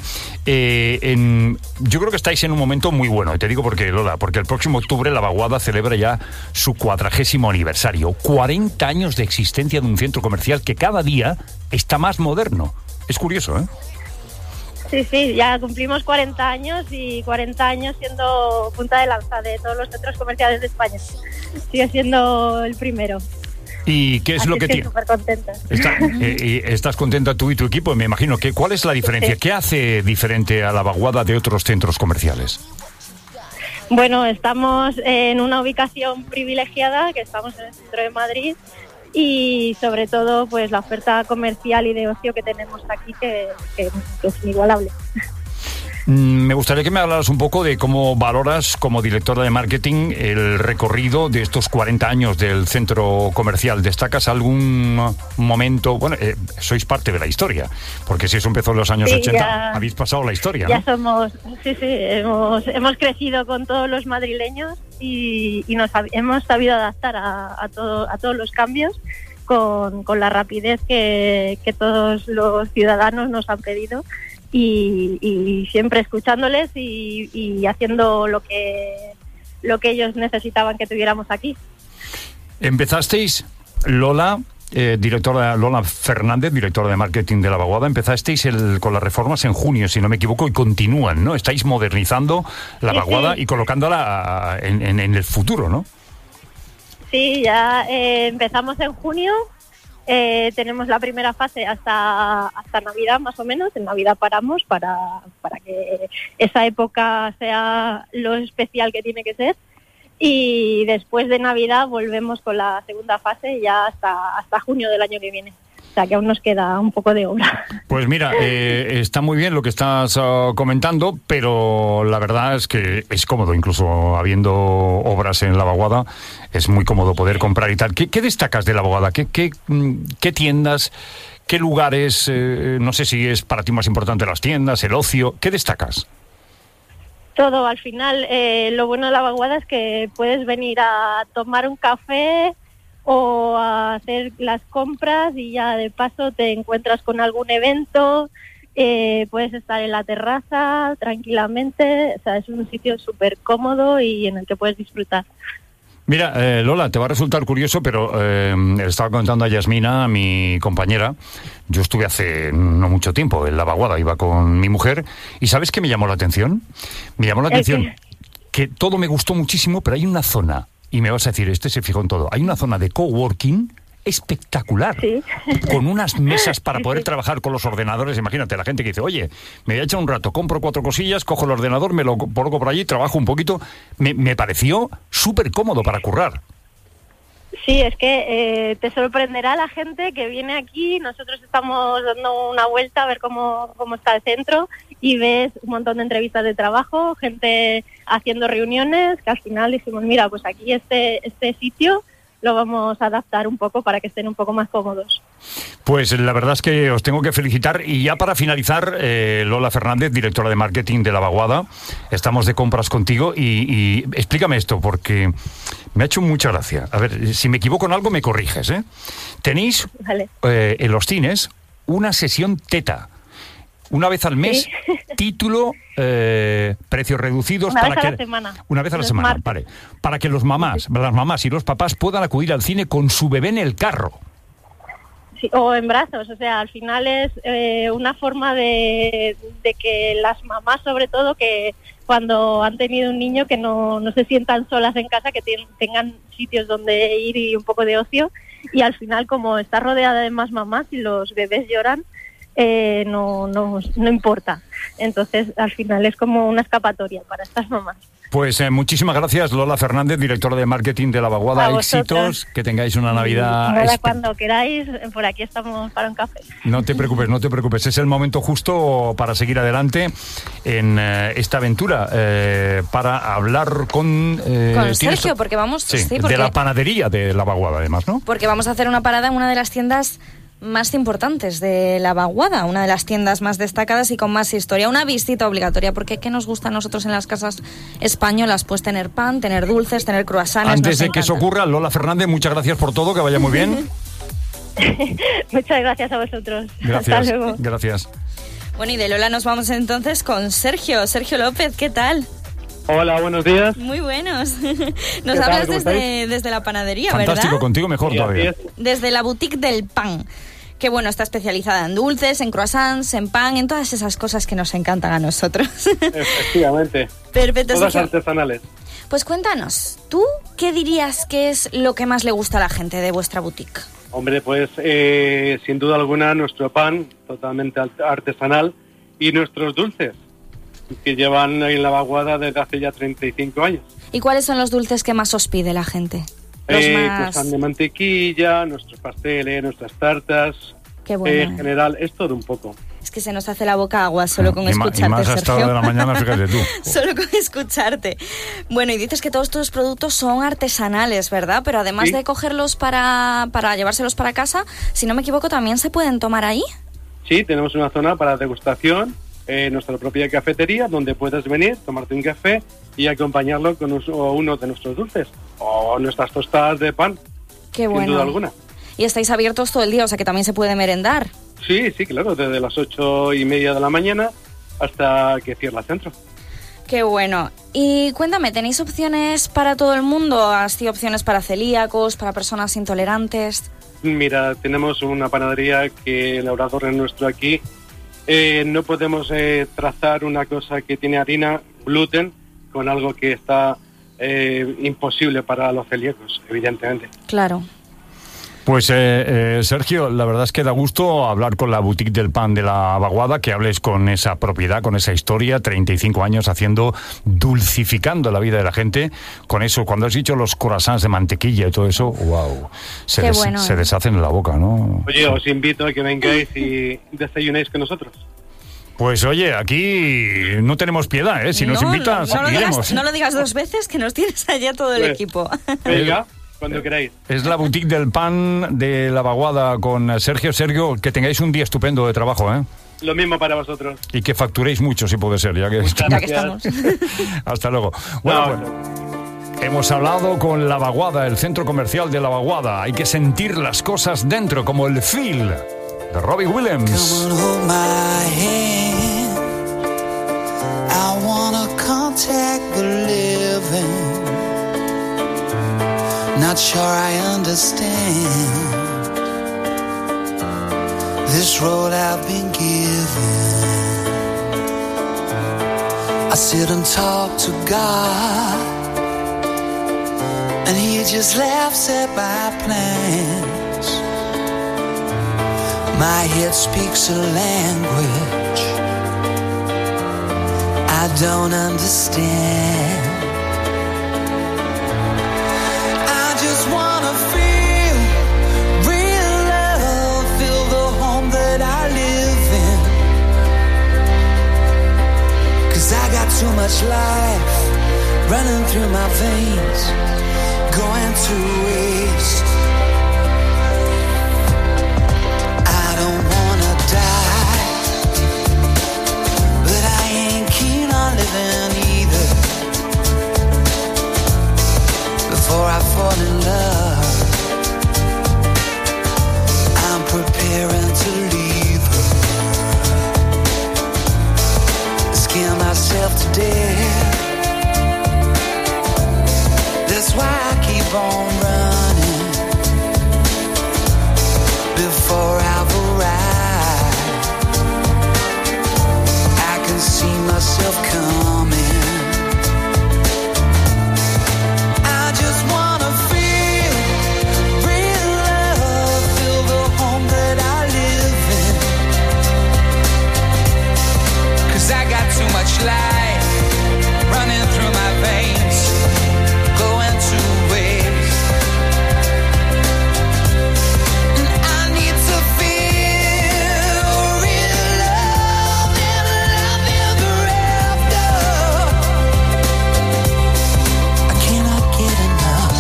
Yo creo que estáis en un momento muy bueno, y te digo por qué, Lola, porque el próximo octubre La Vaguada celebra ya su 40º aniversario. 40 años de existencia de un centro comercial que cada día está más moderno. Es curioso, ¿eh? Sí, ya cumplimos 40 años y 40 años siendo punta de lanza de todos los centros comerciales de España. Sigue siendo el primero. ¿Y qué es Así lo que estoy tiene? súper contenta. ¿Estás contenta tú y tu equipo? Me imagino. ¿Cuál es la diferencia? Sí. ¿Qué hace diferente a La Vaguada de otros centros comerciales? Bueno, estamos en una ubicación privilegiada, que estamos en el centro de Madrid, y sobre todo pues la oferta comercial y de ocio que tenemos aquí que es inigualable. Me gustaría que me hablaras un poco de cómo valoras como directora de marketing el recorrido de estos 40 años del centro comercial. ¿Destacas algún momento? Bueno, sois parte de la historia, porque si eso empezó en los años 80, habéis pasado la historia, ¿no? Ya somos, hemos crecido con todos los madrileños y hemos sabido adaptar a todos los cambios con la rapidez que todos los ciudadanos nos han pedido. Y siempre escuchándoles y haciendo lo que ellos necesitaban que tuviéramos aquí. Empezasteis, Lola, Lola Fernández, directora de marketing de La Vaguada, empezasteis con las reformas en junio, si no me equivoco, y continúan, ¿no? Estáis modernizando La Vaguada y colocándola en el futuro, ¿no? Sí, ya empezamos en junio. Tenemos la primera fase hasta Navidad, más o menos. En Navidad paramos para que esa época sea lo especial que tiene que ser. Y después de Navidad volvemos con la segunda fase ya hasta junio del año que viene. sea que aún nos queda un poco de obra. Pues mira, está muy bien lo que estás comentando, pero la verdad es que es cómodo, incluso habiendo obras en La Vaguada, es muy cómodo poder comprar y tal. ¿Qué destacas de La Vaguada? ¿Qué tiendas, qué lugares, no sé si es para ti más importante las tiendas, el ocio, qué destacas? Todo, al final, lo bueno de La Vaguada es que puedes venir a tomar un café o a hacer las compras y ya de paso te encuentras con algún evento, puedes estar en la terraza tranquilamente, o sea, es un sitio súper cómodo y en el que puedes disfrutar. Mira, Lola, te va a resultar curioso, pero le estaba contando a Yasmina, mi compañera, yo estuve hace no mucho tiempo en La Vaguada, iba con mi mujer, y ¿sabes qué me llamó la atención? Me llamó la atención que todo me gustó muchísimo, pero hay una zona, y me vas a decir, se fijó en todo, hay una zona de coworking espectacular, con unas mesas para poder trabajar con los ordenadores. Imagínate, la gente que dice, oye, me voy a echar un rato, compro 4 cosillas, cojo el ordenador, me lo coloco por allí, trabajo un poquito. Me pareció súper cómodo para currar. Sí, es que te sorprenderá la gente que viene aquí. Nosotros estamos dando una vuelta a ver cómo está el centro y ves un montón de entrevistas de trabajo, gente haciendo reuniones, que al final dijimos, mira, pues aquí este sitio lo vamos a adaptar un poco para que estén un poco más cómodos. Pues la verdad es que os tengo que felicitar. Y ya para finalizar, Lola Fernández, directora de marketing de La Vaguada, estamos de compras contigo y explícame esto porque me ha hecho mucha gracia. A ver, si me equivoco en algo me corriges, ¿eh? Tenéis en los cines una sesión teta. Una vez al mes, título, precios reducidos. Una vez a la semana. Una vez a la semana, vale. Para que las mamás y los papás puedan acudir al cine con su bebé en el carro. Sí, o en brazos, o sea, al final es una forma de que las mamás, sobre todo, que cuando han tenido un niño, que no se sientan solas en casa, que tengan sitios donde ir y un poco de ocio. Y al final, como está rodeada de más mamás y los bebés lloran, no importa. Entonces, al final es como una escapatoria para estas mamás. Pues muchísimas gracias, Lola Fernández, directora de marketing de La Vaguada. Éxitos, que tengáis una Navidad... Nada, cuando queráis, por aquí estamos para un café. No te preocupes, es el momento justo para seguir adelante en esta aventura, para hablar con Sergio, porque vamos... de la panadería de La Vaguada, además, ¿no? Porque vamos a hacer una parada en una de las tiendas más importantes de La Vaguada, una de las tiendas más destacadas y con más historia. Una visita obligatoria, porque ¿qué nos gusta a nosotros en las casas españolas? Pues tener pan, tener dulces, tener croissants. Antes de que eso ocurra, Lola Fernández, muchas gracias por todo, que vaya muy bien. Muchas gracias a vosotros. Gracias. Hasta luego. Gracias. Bueno, y de Lola nos vamos entonces con Sergio López, ¿qué tal? Hola, buenos días. Muy buenos. Nos hablas desde la panadería, ¿verdad? Fantástico, contigo mejor todavía. Desde la boutique del pan, que bueno, está especializada en dulces, en croissants, en pan, en todas esas cosas que nos encantan a nosotros. Efectivamente. Perfecto, todas Sergio. Artesanales. Pues cuéntanos, ¿tú qué dirías que es lo que más le gusta a la gente de vuestra boutique? Hombre, pues sin duda alguna nuestro pan totalmente artesanal y nuestros dulces, que llevan en La Vaguada desde hace ya 35 años. ¿Y cuáles son los dulces que más os pide la gente? Pues pan de mantequilla, nuestros pasteles, nuestras tartas. Qué bueno. En general, es todo un poco. Es que se nos hace la boca agua solo con escucharte, y más Sergio. hasta hora de la mañana, fíjate tú. Solo con escucharte. Bueno, y dices que todos tus productos son artesanales, ¿verdad? Pero además de cogerlos para llevárselos para casa, si no me equivoco, ¿también se pueden tomar ahí? Sí, tenemos una zona para degustación, nuestra propia cafetería, donde puedes venir, tomarte un café y acompañarlo con uno de nuestros dulces o nuestras tostadas de pan. Qué bueno. Sin duda alguna. Y estáis abiertos todo el día, o sea que también se puede merendar. Sí, claro, desde las 8:30 de la mañana hasta que cierra el centro. Qué bueno. Y cuéntame, ¿tenéis opciones para todo el mundo? ¿Así opciones para celíacos, para personas intolerantes? Mira, tenemos una panadería que el obrador es nuestro aquí. No podemos trazar una cosa que tiene harina, gluten, con algo que está imposible para los celíacos, evidentemente. Claro. Pues Sergio, la verdad es que da gusto hablar con la boutique del pan de la Vaguada, que hables con esa propiedad, con esa historia, 35 años dulcificando la vida de la gente, con eso, cuando has dicho los croissants de mantequilla y todo eso, wow, se deshacen en la boca, ¿no? Oye, os invito a que vengáis y desayunéis con nosotros. Pues oye, aquí no tenemos piedad, ¿eh? Si nos invitas, iremos. No lo digas 2 veces, que nos tienes allá todo el equipo. Venga, cuando queráis. Es la boutique del pan de la Vaguada con Sergio. Sergio, que tengáis un día estupendo de trabajo, ¿eh? Lo mismo para vosotros. Y que facturéis mucho, si puede ser, ya que estamos. Hasta luego. Bueno, hemos hablado con La Vaguada, el centro comercial de La Vaguada. Hay que sentir las cosas dentro, como el feel de Robbie Williams. I wanna contact the living. Not sure I understand this road I've been given. I sit and talk to God, and He just laughs at my plans. My head speaks a language I don't understand. I just wanna feel real love, feel the home that I live in. 'Cause I got too much life running through my veins, going to waste. I don't wanna die, but I ain't keen on living either. Before I fall in love, I'm preparing to leave her. Scare myself to death. That's why I keep on running before I've arrived. I can see myself coming. I just wanna feel real love, feel the home that I live in. 'Cause I got too much life running through my veins, going to waste. And I need to feel real love and love ever after. I cannot get enough.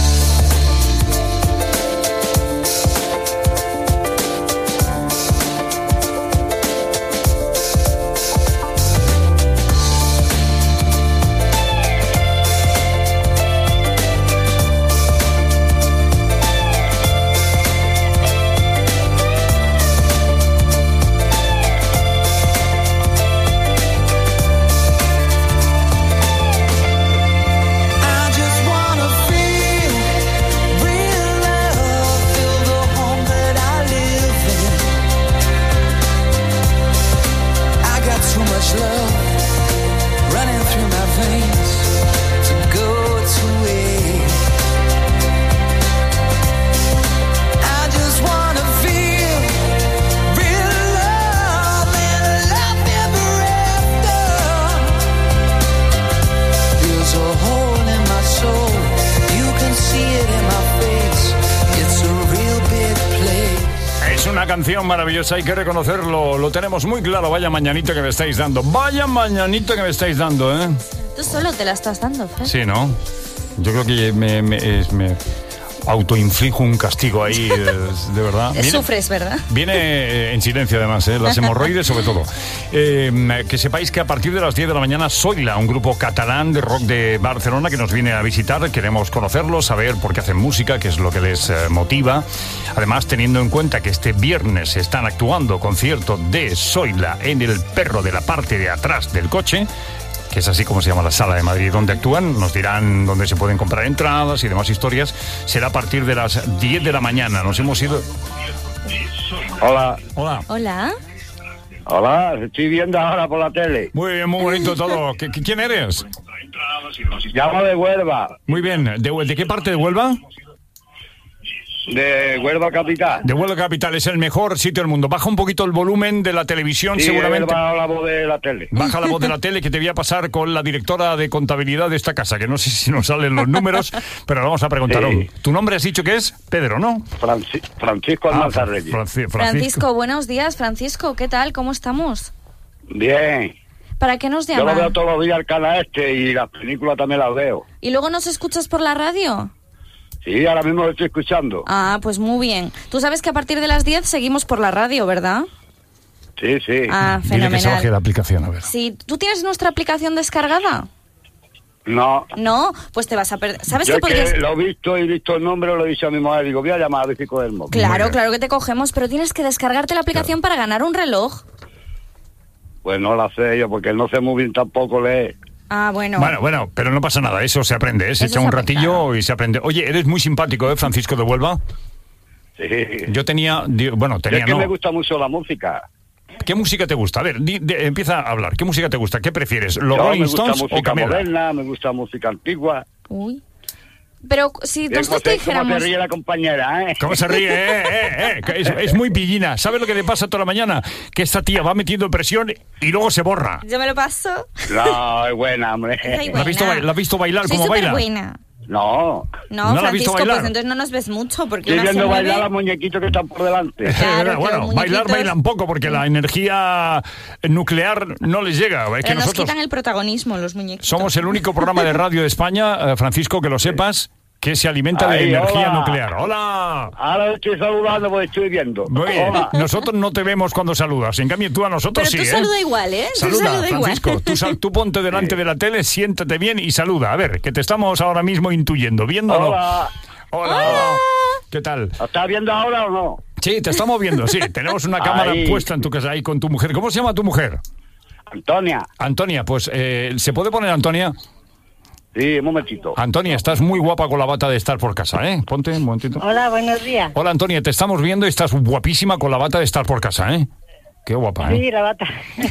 I just wanna feel real love, feel the home that I live in. I got too much love running through my veins to go to waste. I just wanna feel real love and love ever after. There's a hole in my soul, you can see it in my face. It's a real big place. Es una canción maravillosa, hay que reconocerlo, lo tenemos muy claro. Vaya mañanita que me estáis dando, vaya mañanita que me estáis dando, ¿eh? Tú solo te la estás dando, Fred. Sí, ¿no? Yo creo que me autoinflijo un castigo ahí, de verdad. Sufres, ¿verdad? Viene en silencio además, las hemorroides sobre todo. Que sepáis que a partir de las 10 de la mañana Zoila, un grupo catalán de rock de Barcelona que nos viene a visitar. Queremos conocerlos, saber por qué hacen música, qué es lo que les motiva. Además, teniendo en cuenta que este viernes están actuando concierto de Zoila en el Perro de la parte de atrás del coche, que es así como se llama la sala de Madrid donde actúan. Nos dirán dónde se pueden comprar entradas y demás historias. Será a partir de las 10 de la mañana. Nos hemos ido... Hola. Hola. Hola. Hola, estoy viendo ahora por la tele. Muy bien, muy bonito todo. ¿Quién eres? Llamo de Huelva. Muy bien. ¿De qué parte de Huelva? De Huelva Capital. De Huelva Capital, es el mejor sitio del mundo. Baja un poquito el volumen de la televisión, Sí, seguramente. baja la voz de la tele. Baja la voz de la tele, que te voy a pasar con la directora de contabilidad de esta casa, que no sé si nos salen los números, pero lo vamos a preguntar. Sí. Tu nombre has dicho que es Pedro, ¿no? Francisco Almanzar Reyes. Francisco, buenos días. Francisco, ¿qué tal? ¿Cómo estamos? Bien. ¿Para qué nos Yo lo llaman? veo todos los días el canal y las películas también las veo. ¿Y luego nos escuchas por la radio? Sí, ahora mismo lo estoy escuchando. Ah, pues muy bien. Tú sabes que a partir de las 10 seguimos por la radio, ¿verdad? Sí, sí. Ah, Dile que se baje fenomenal. la aplicación, a ver. Sí, ¿tú tienes nuestra aplicación descargada? No. No, pues te vas a perder. ¿Sabes Yo qué es podrías...? que lo he visto el nombre, lo he dicho a mi mujer, digo, voy a llamar a ver si coge el móvil. Claro, claro que te cogemos, pero tienes que descargarte la aplicación para ganar un reloj. Pues no la sé yo, porque no sé muy bien tampoco leer. Ah, bueno. Bueno, pero no pasa nada, eso se aprende, ¿eh? Se Eso echa se un aprende, ratillo y se aprende. Oye, eres muy simpático, ¿eh, Francisco de Huelva? Sí. Yo tenía, Es que no. me gusta mucho la música. ¿Qué música te gusta? A ver, empieza a hablar. ¿Qué música te gusta? ¿Qué prefieres? ¿Los Yo Rolling me gusta Stones o música Camela? moderna, me gusta música antigua. Uy. Pero si Bien, nosotros te ¿cómo dijéramos... se ríe la compañera, eh? ¿Cómo se ríe? Que es muy pillina. ¿Sabes lo que le pasa toda la mañana? Que esta tía va metiendo presión y luego se borra. Yo me lo paso. No, es buena, hombre. Soy ¿La has visto bailar? Soy ¿Cómo baila? buena. No. No, ¿No la has visto Francisco, bailar? pues entonces no nos ves mucho, porque Estoy una se viendo mueve... bailar a los muñequitos que están por delante. Claro, bueno, los bailar muñequitos- bailan poco porque la energía nuclear no les llega. Es que Pero nos nosotros quitan el protagonismo los muñequitos. somos el único programa de radio de España, Francisco, que lo sepas, que se alimenta de Ay, energía hola. nuclear. ¡Hola! Ahora estoy saludando porque estoy viendo. Muy bien. Hola. Nosotros no te vemos cuando saludas. En cambio, tú a nosotros Pero sí, tú ¿eh? saluda igual, ¿eh? Tú Saluda, saluda Francisco. igual. Tú ponte delante de la tele, siéntate bien y saluda. A ver, que te estamos ahora mismo intuyendo. ¿Viendo o no? Hola. Hola. ¿Qué tal? ¿Lo estás viendo ahora o no? Sí, te estamos viendo, sí. Tenemos una cámara Ahí. puesta en tu casa ahí con tu mujer. ¿Cómo se llama tu mujer? Antonia. Antonia, pues, ¿se puede poner Antonia? Sí, un momentito. Antonia, estás muy guapa con la bata de estar por casa, ¿eh? Ponte un momentito. Hola, buenos días. Hola, Antonia, te estamos viendo y estás guapísima con la bata de estar por casa, ¿eh? Qué guapa, ¿eh? Sí, la bata.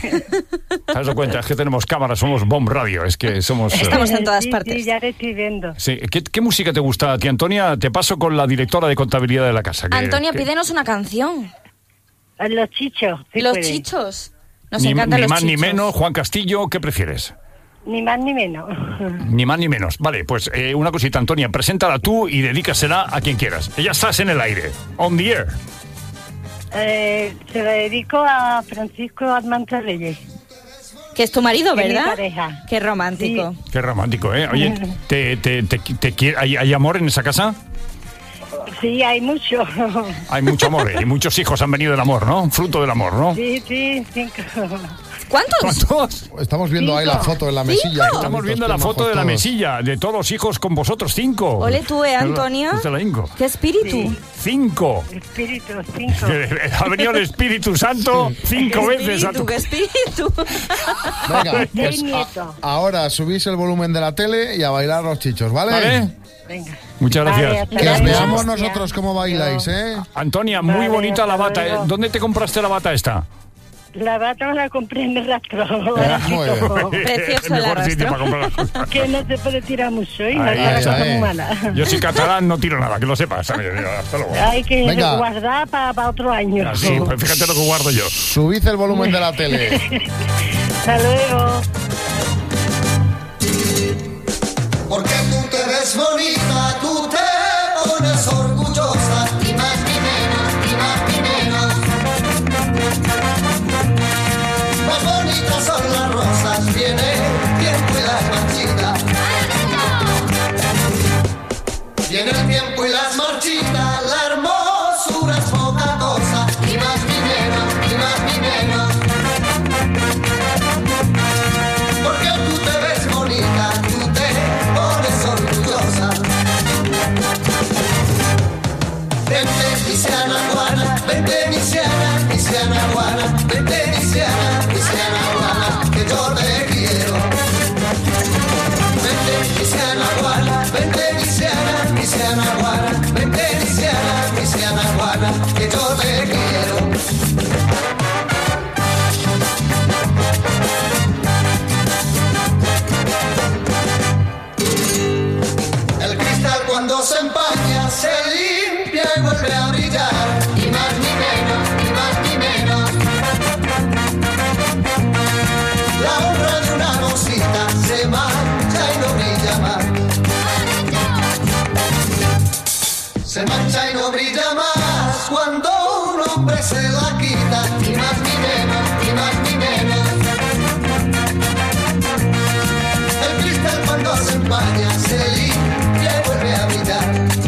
¿Te das cuenta? Es que tenemos cámaras, somos Bomb Radio, es que somos... Estamos en todas Sí, partes. Sí, ya le estoy viendo. Sí. ¿Qué música te gusta a ti, Antonia? Te paso con la directora de contabilidad de la casa. Antonia, pídenos una canción. Los chichos. sí Los pueden. chichos. Nos Ni encantan los más chichos. ni menos, Juan Castillo, ¿qué prefieres? Ni más ni menos. Ni más ni menos. Vale, pues una cosita, Antonia, preséntala tú y dedícasela a quien quieras. Ya estás en el aire, on the air. Se lo dedico a Francisco Almanzar Reyes. Que es tu marido, Que es mi ¿verdad? pareja. Qué romántico. Qué romántico, ¿eh? Oye, ¿hay amor en esa casa? Sí, hay mucho. Hay mucho amor, y muchos hijos han venido del amor, ¿no? Fruto del amor, ¿no? Sí, 5. ¿Cuántos? Estamos viendo ahí la foto en la mesilla. qué Estamos bonitos, viendo qué la foto majos de la todos. mesilla de todos los hijos con vosotros, 5. Ole tú, Antonia. Te la hinco. ¿Qué espíritu? 5. Espíritu, 5. Ha venido el Espíritu Santo 5 veces a tu... ¿Qué espíritu? Venga, pues, Seis nietos. ahora subís el volumen de la tele y a bailar los chichos, ¿vale? ¿Vale? Venga. Muchas Vale, gracias. hasta Que os luego. veamos nosotros cómo bailáis, ¿eh? Antonia, muy Vale, bonita la hasta bata. luego. ¿Dónde te compraste la bata esta? La bata me la compré en el rastro. Muy bien. Precioso El el mejor sitio arrastro. para comprar las cosas. Que no se puede tirar mucho, ¿eh? Ahí, La cosa ahí. muy mala. Yo soy catalán, no tiro nada, que lo sepas. Hasta luego. Hay que Venga. guardar para otro año. Así, pues fíjate lo que guardo yo. Subid el volumen de la tele. Hasta luego. Porque tú te ves bonita, tú te pones orgullosa, ni más ni menos, ni más ni menos. Más bonitas son las rosas, viene el tiempo y las marchitas. Viene el tiempo y las marchitas, la hermosura es poca cosa, ni más ni menos, ni más ni menos. Porque tú te ves bonita, tú te pones orgullosa. Vente, Misiana Juana, vente, Misiana Juana, vente, Misiana Juana, que yo te quiero. Vente, Misiana Juana, vente, Misiana Juana, vente, Misiana Juana, que yo te quiero. El cristal cuando se empaña se limpia y hombre se la quita, ni más ni menos, ni más ni menos. El cristal cuando se empaña se limpia y vuelve a brillar.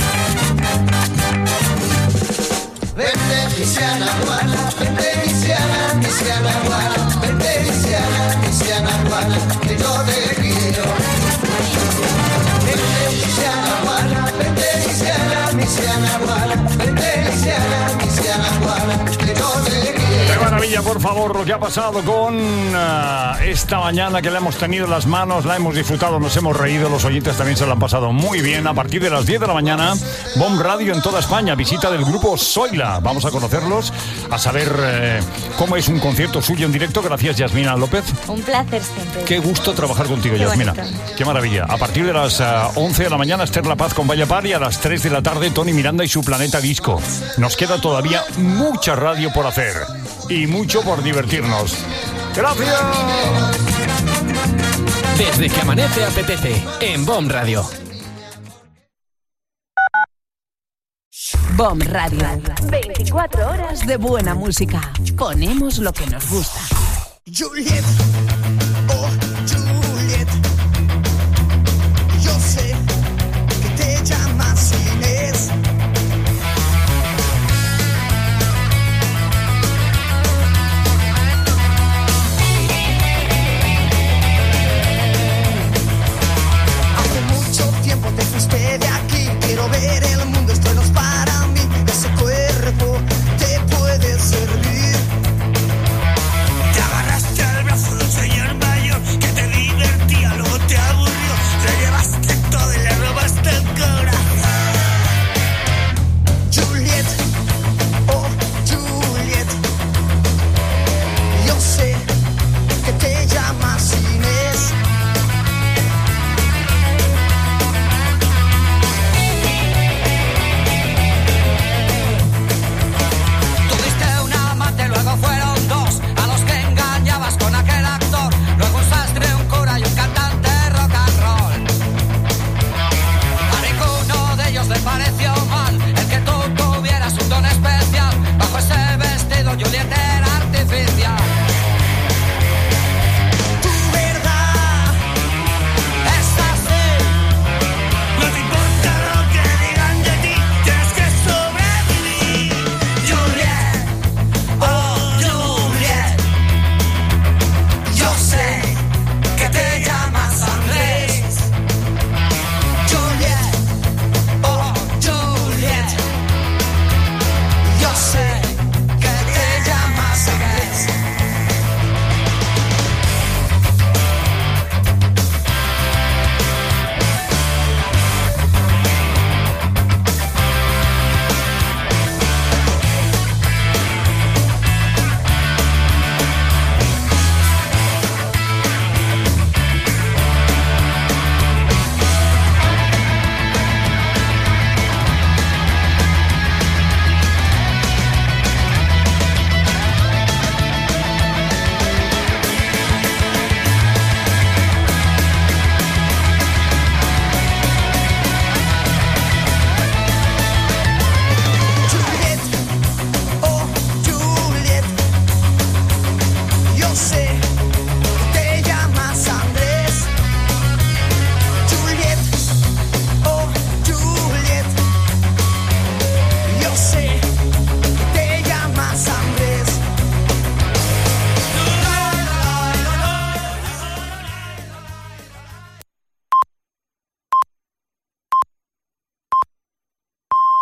Vente Misiana Juana, vente Misiana, Misiana Juana, vente Misiana, Misiana Juana, que yo te quiero. Vente Misiana Juana, vente Misiana, Misiana Juana, vente Misiana, Misiana Juana, que yo te quiero. Qué maravilla, por favor, lo que ha pasado con esta mañana que la hemos tenido en las manos, la hemos disfrutado, nos hemos reído, los oyentes también se lo han pasado muy bien. A partir de las 10 de la mañana, BOM Radio en toda España, visita del grupo Zoila. Vamos a conocerlos, a saber cómo es un concierto suyo en directo. Gracias, Yasmina López. Un placer siempre. Qué gusto trabajar contigo, Qué Yasmina. bonito. Qué maravilla. A partir de las 11 de la mañana, Esther La Paz con Vaya Par, y a las 3 de la tarde, Tony Miranda y su Planeta Disco. Nos queda todavía mucha radio por hacer y mucho por divertirnos. ¡Gracias! Desde que amanece apetece, en BOM Radio. BOM Radio. 24 horas de buena música. Ponemos lo que nos gusta. Juliet.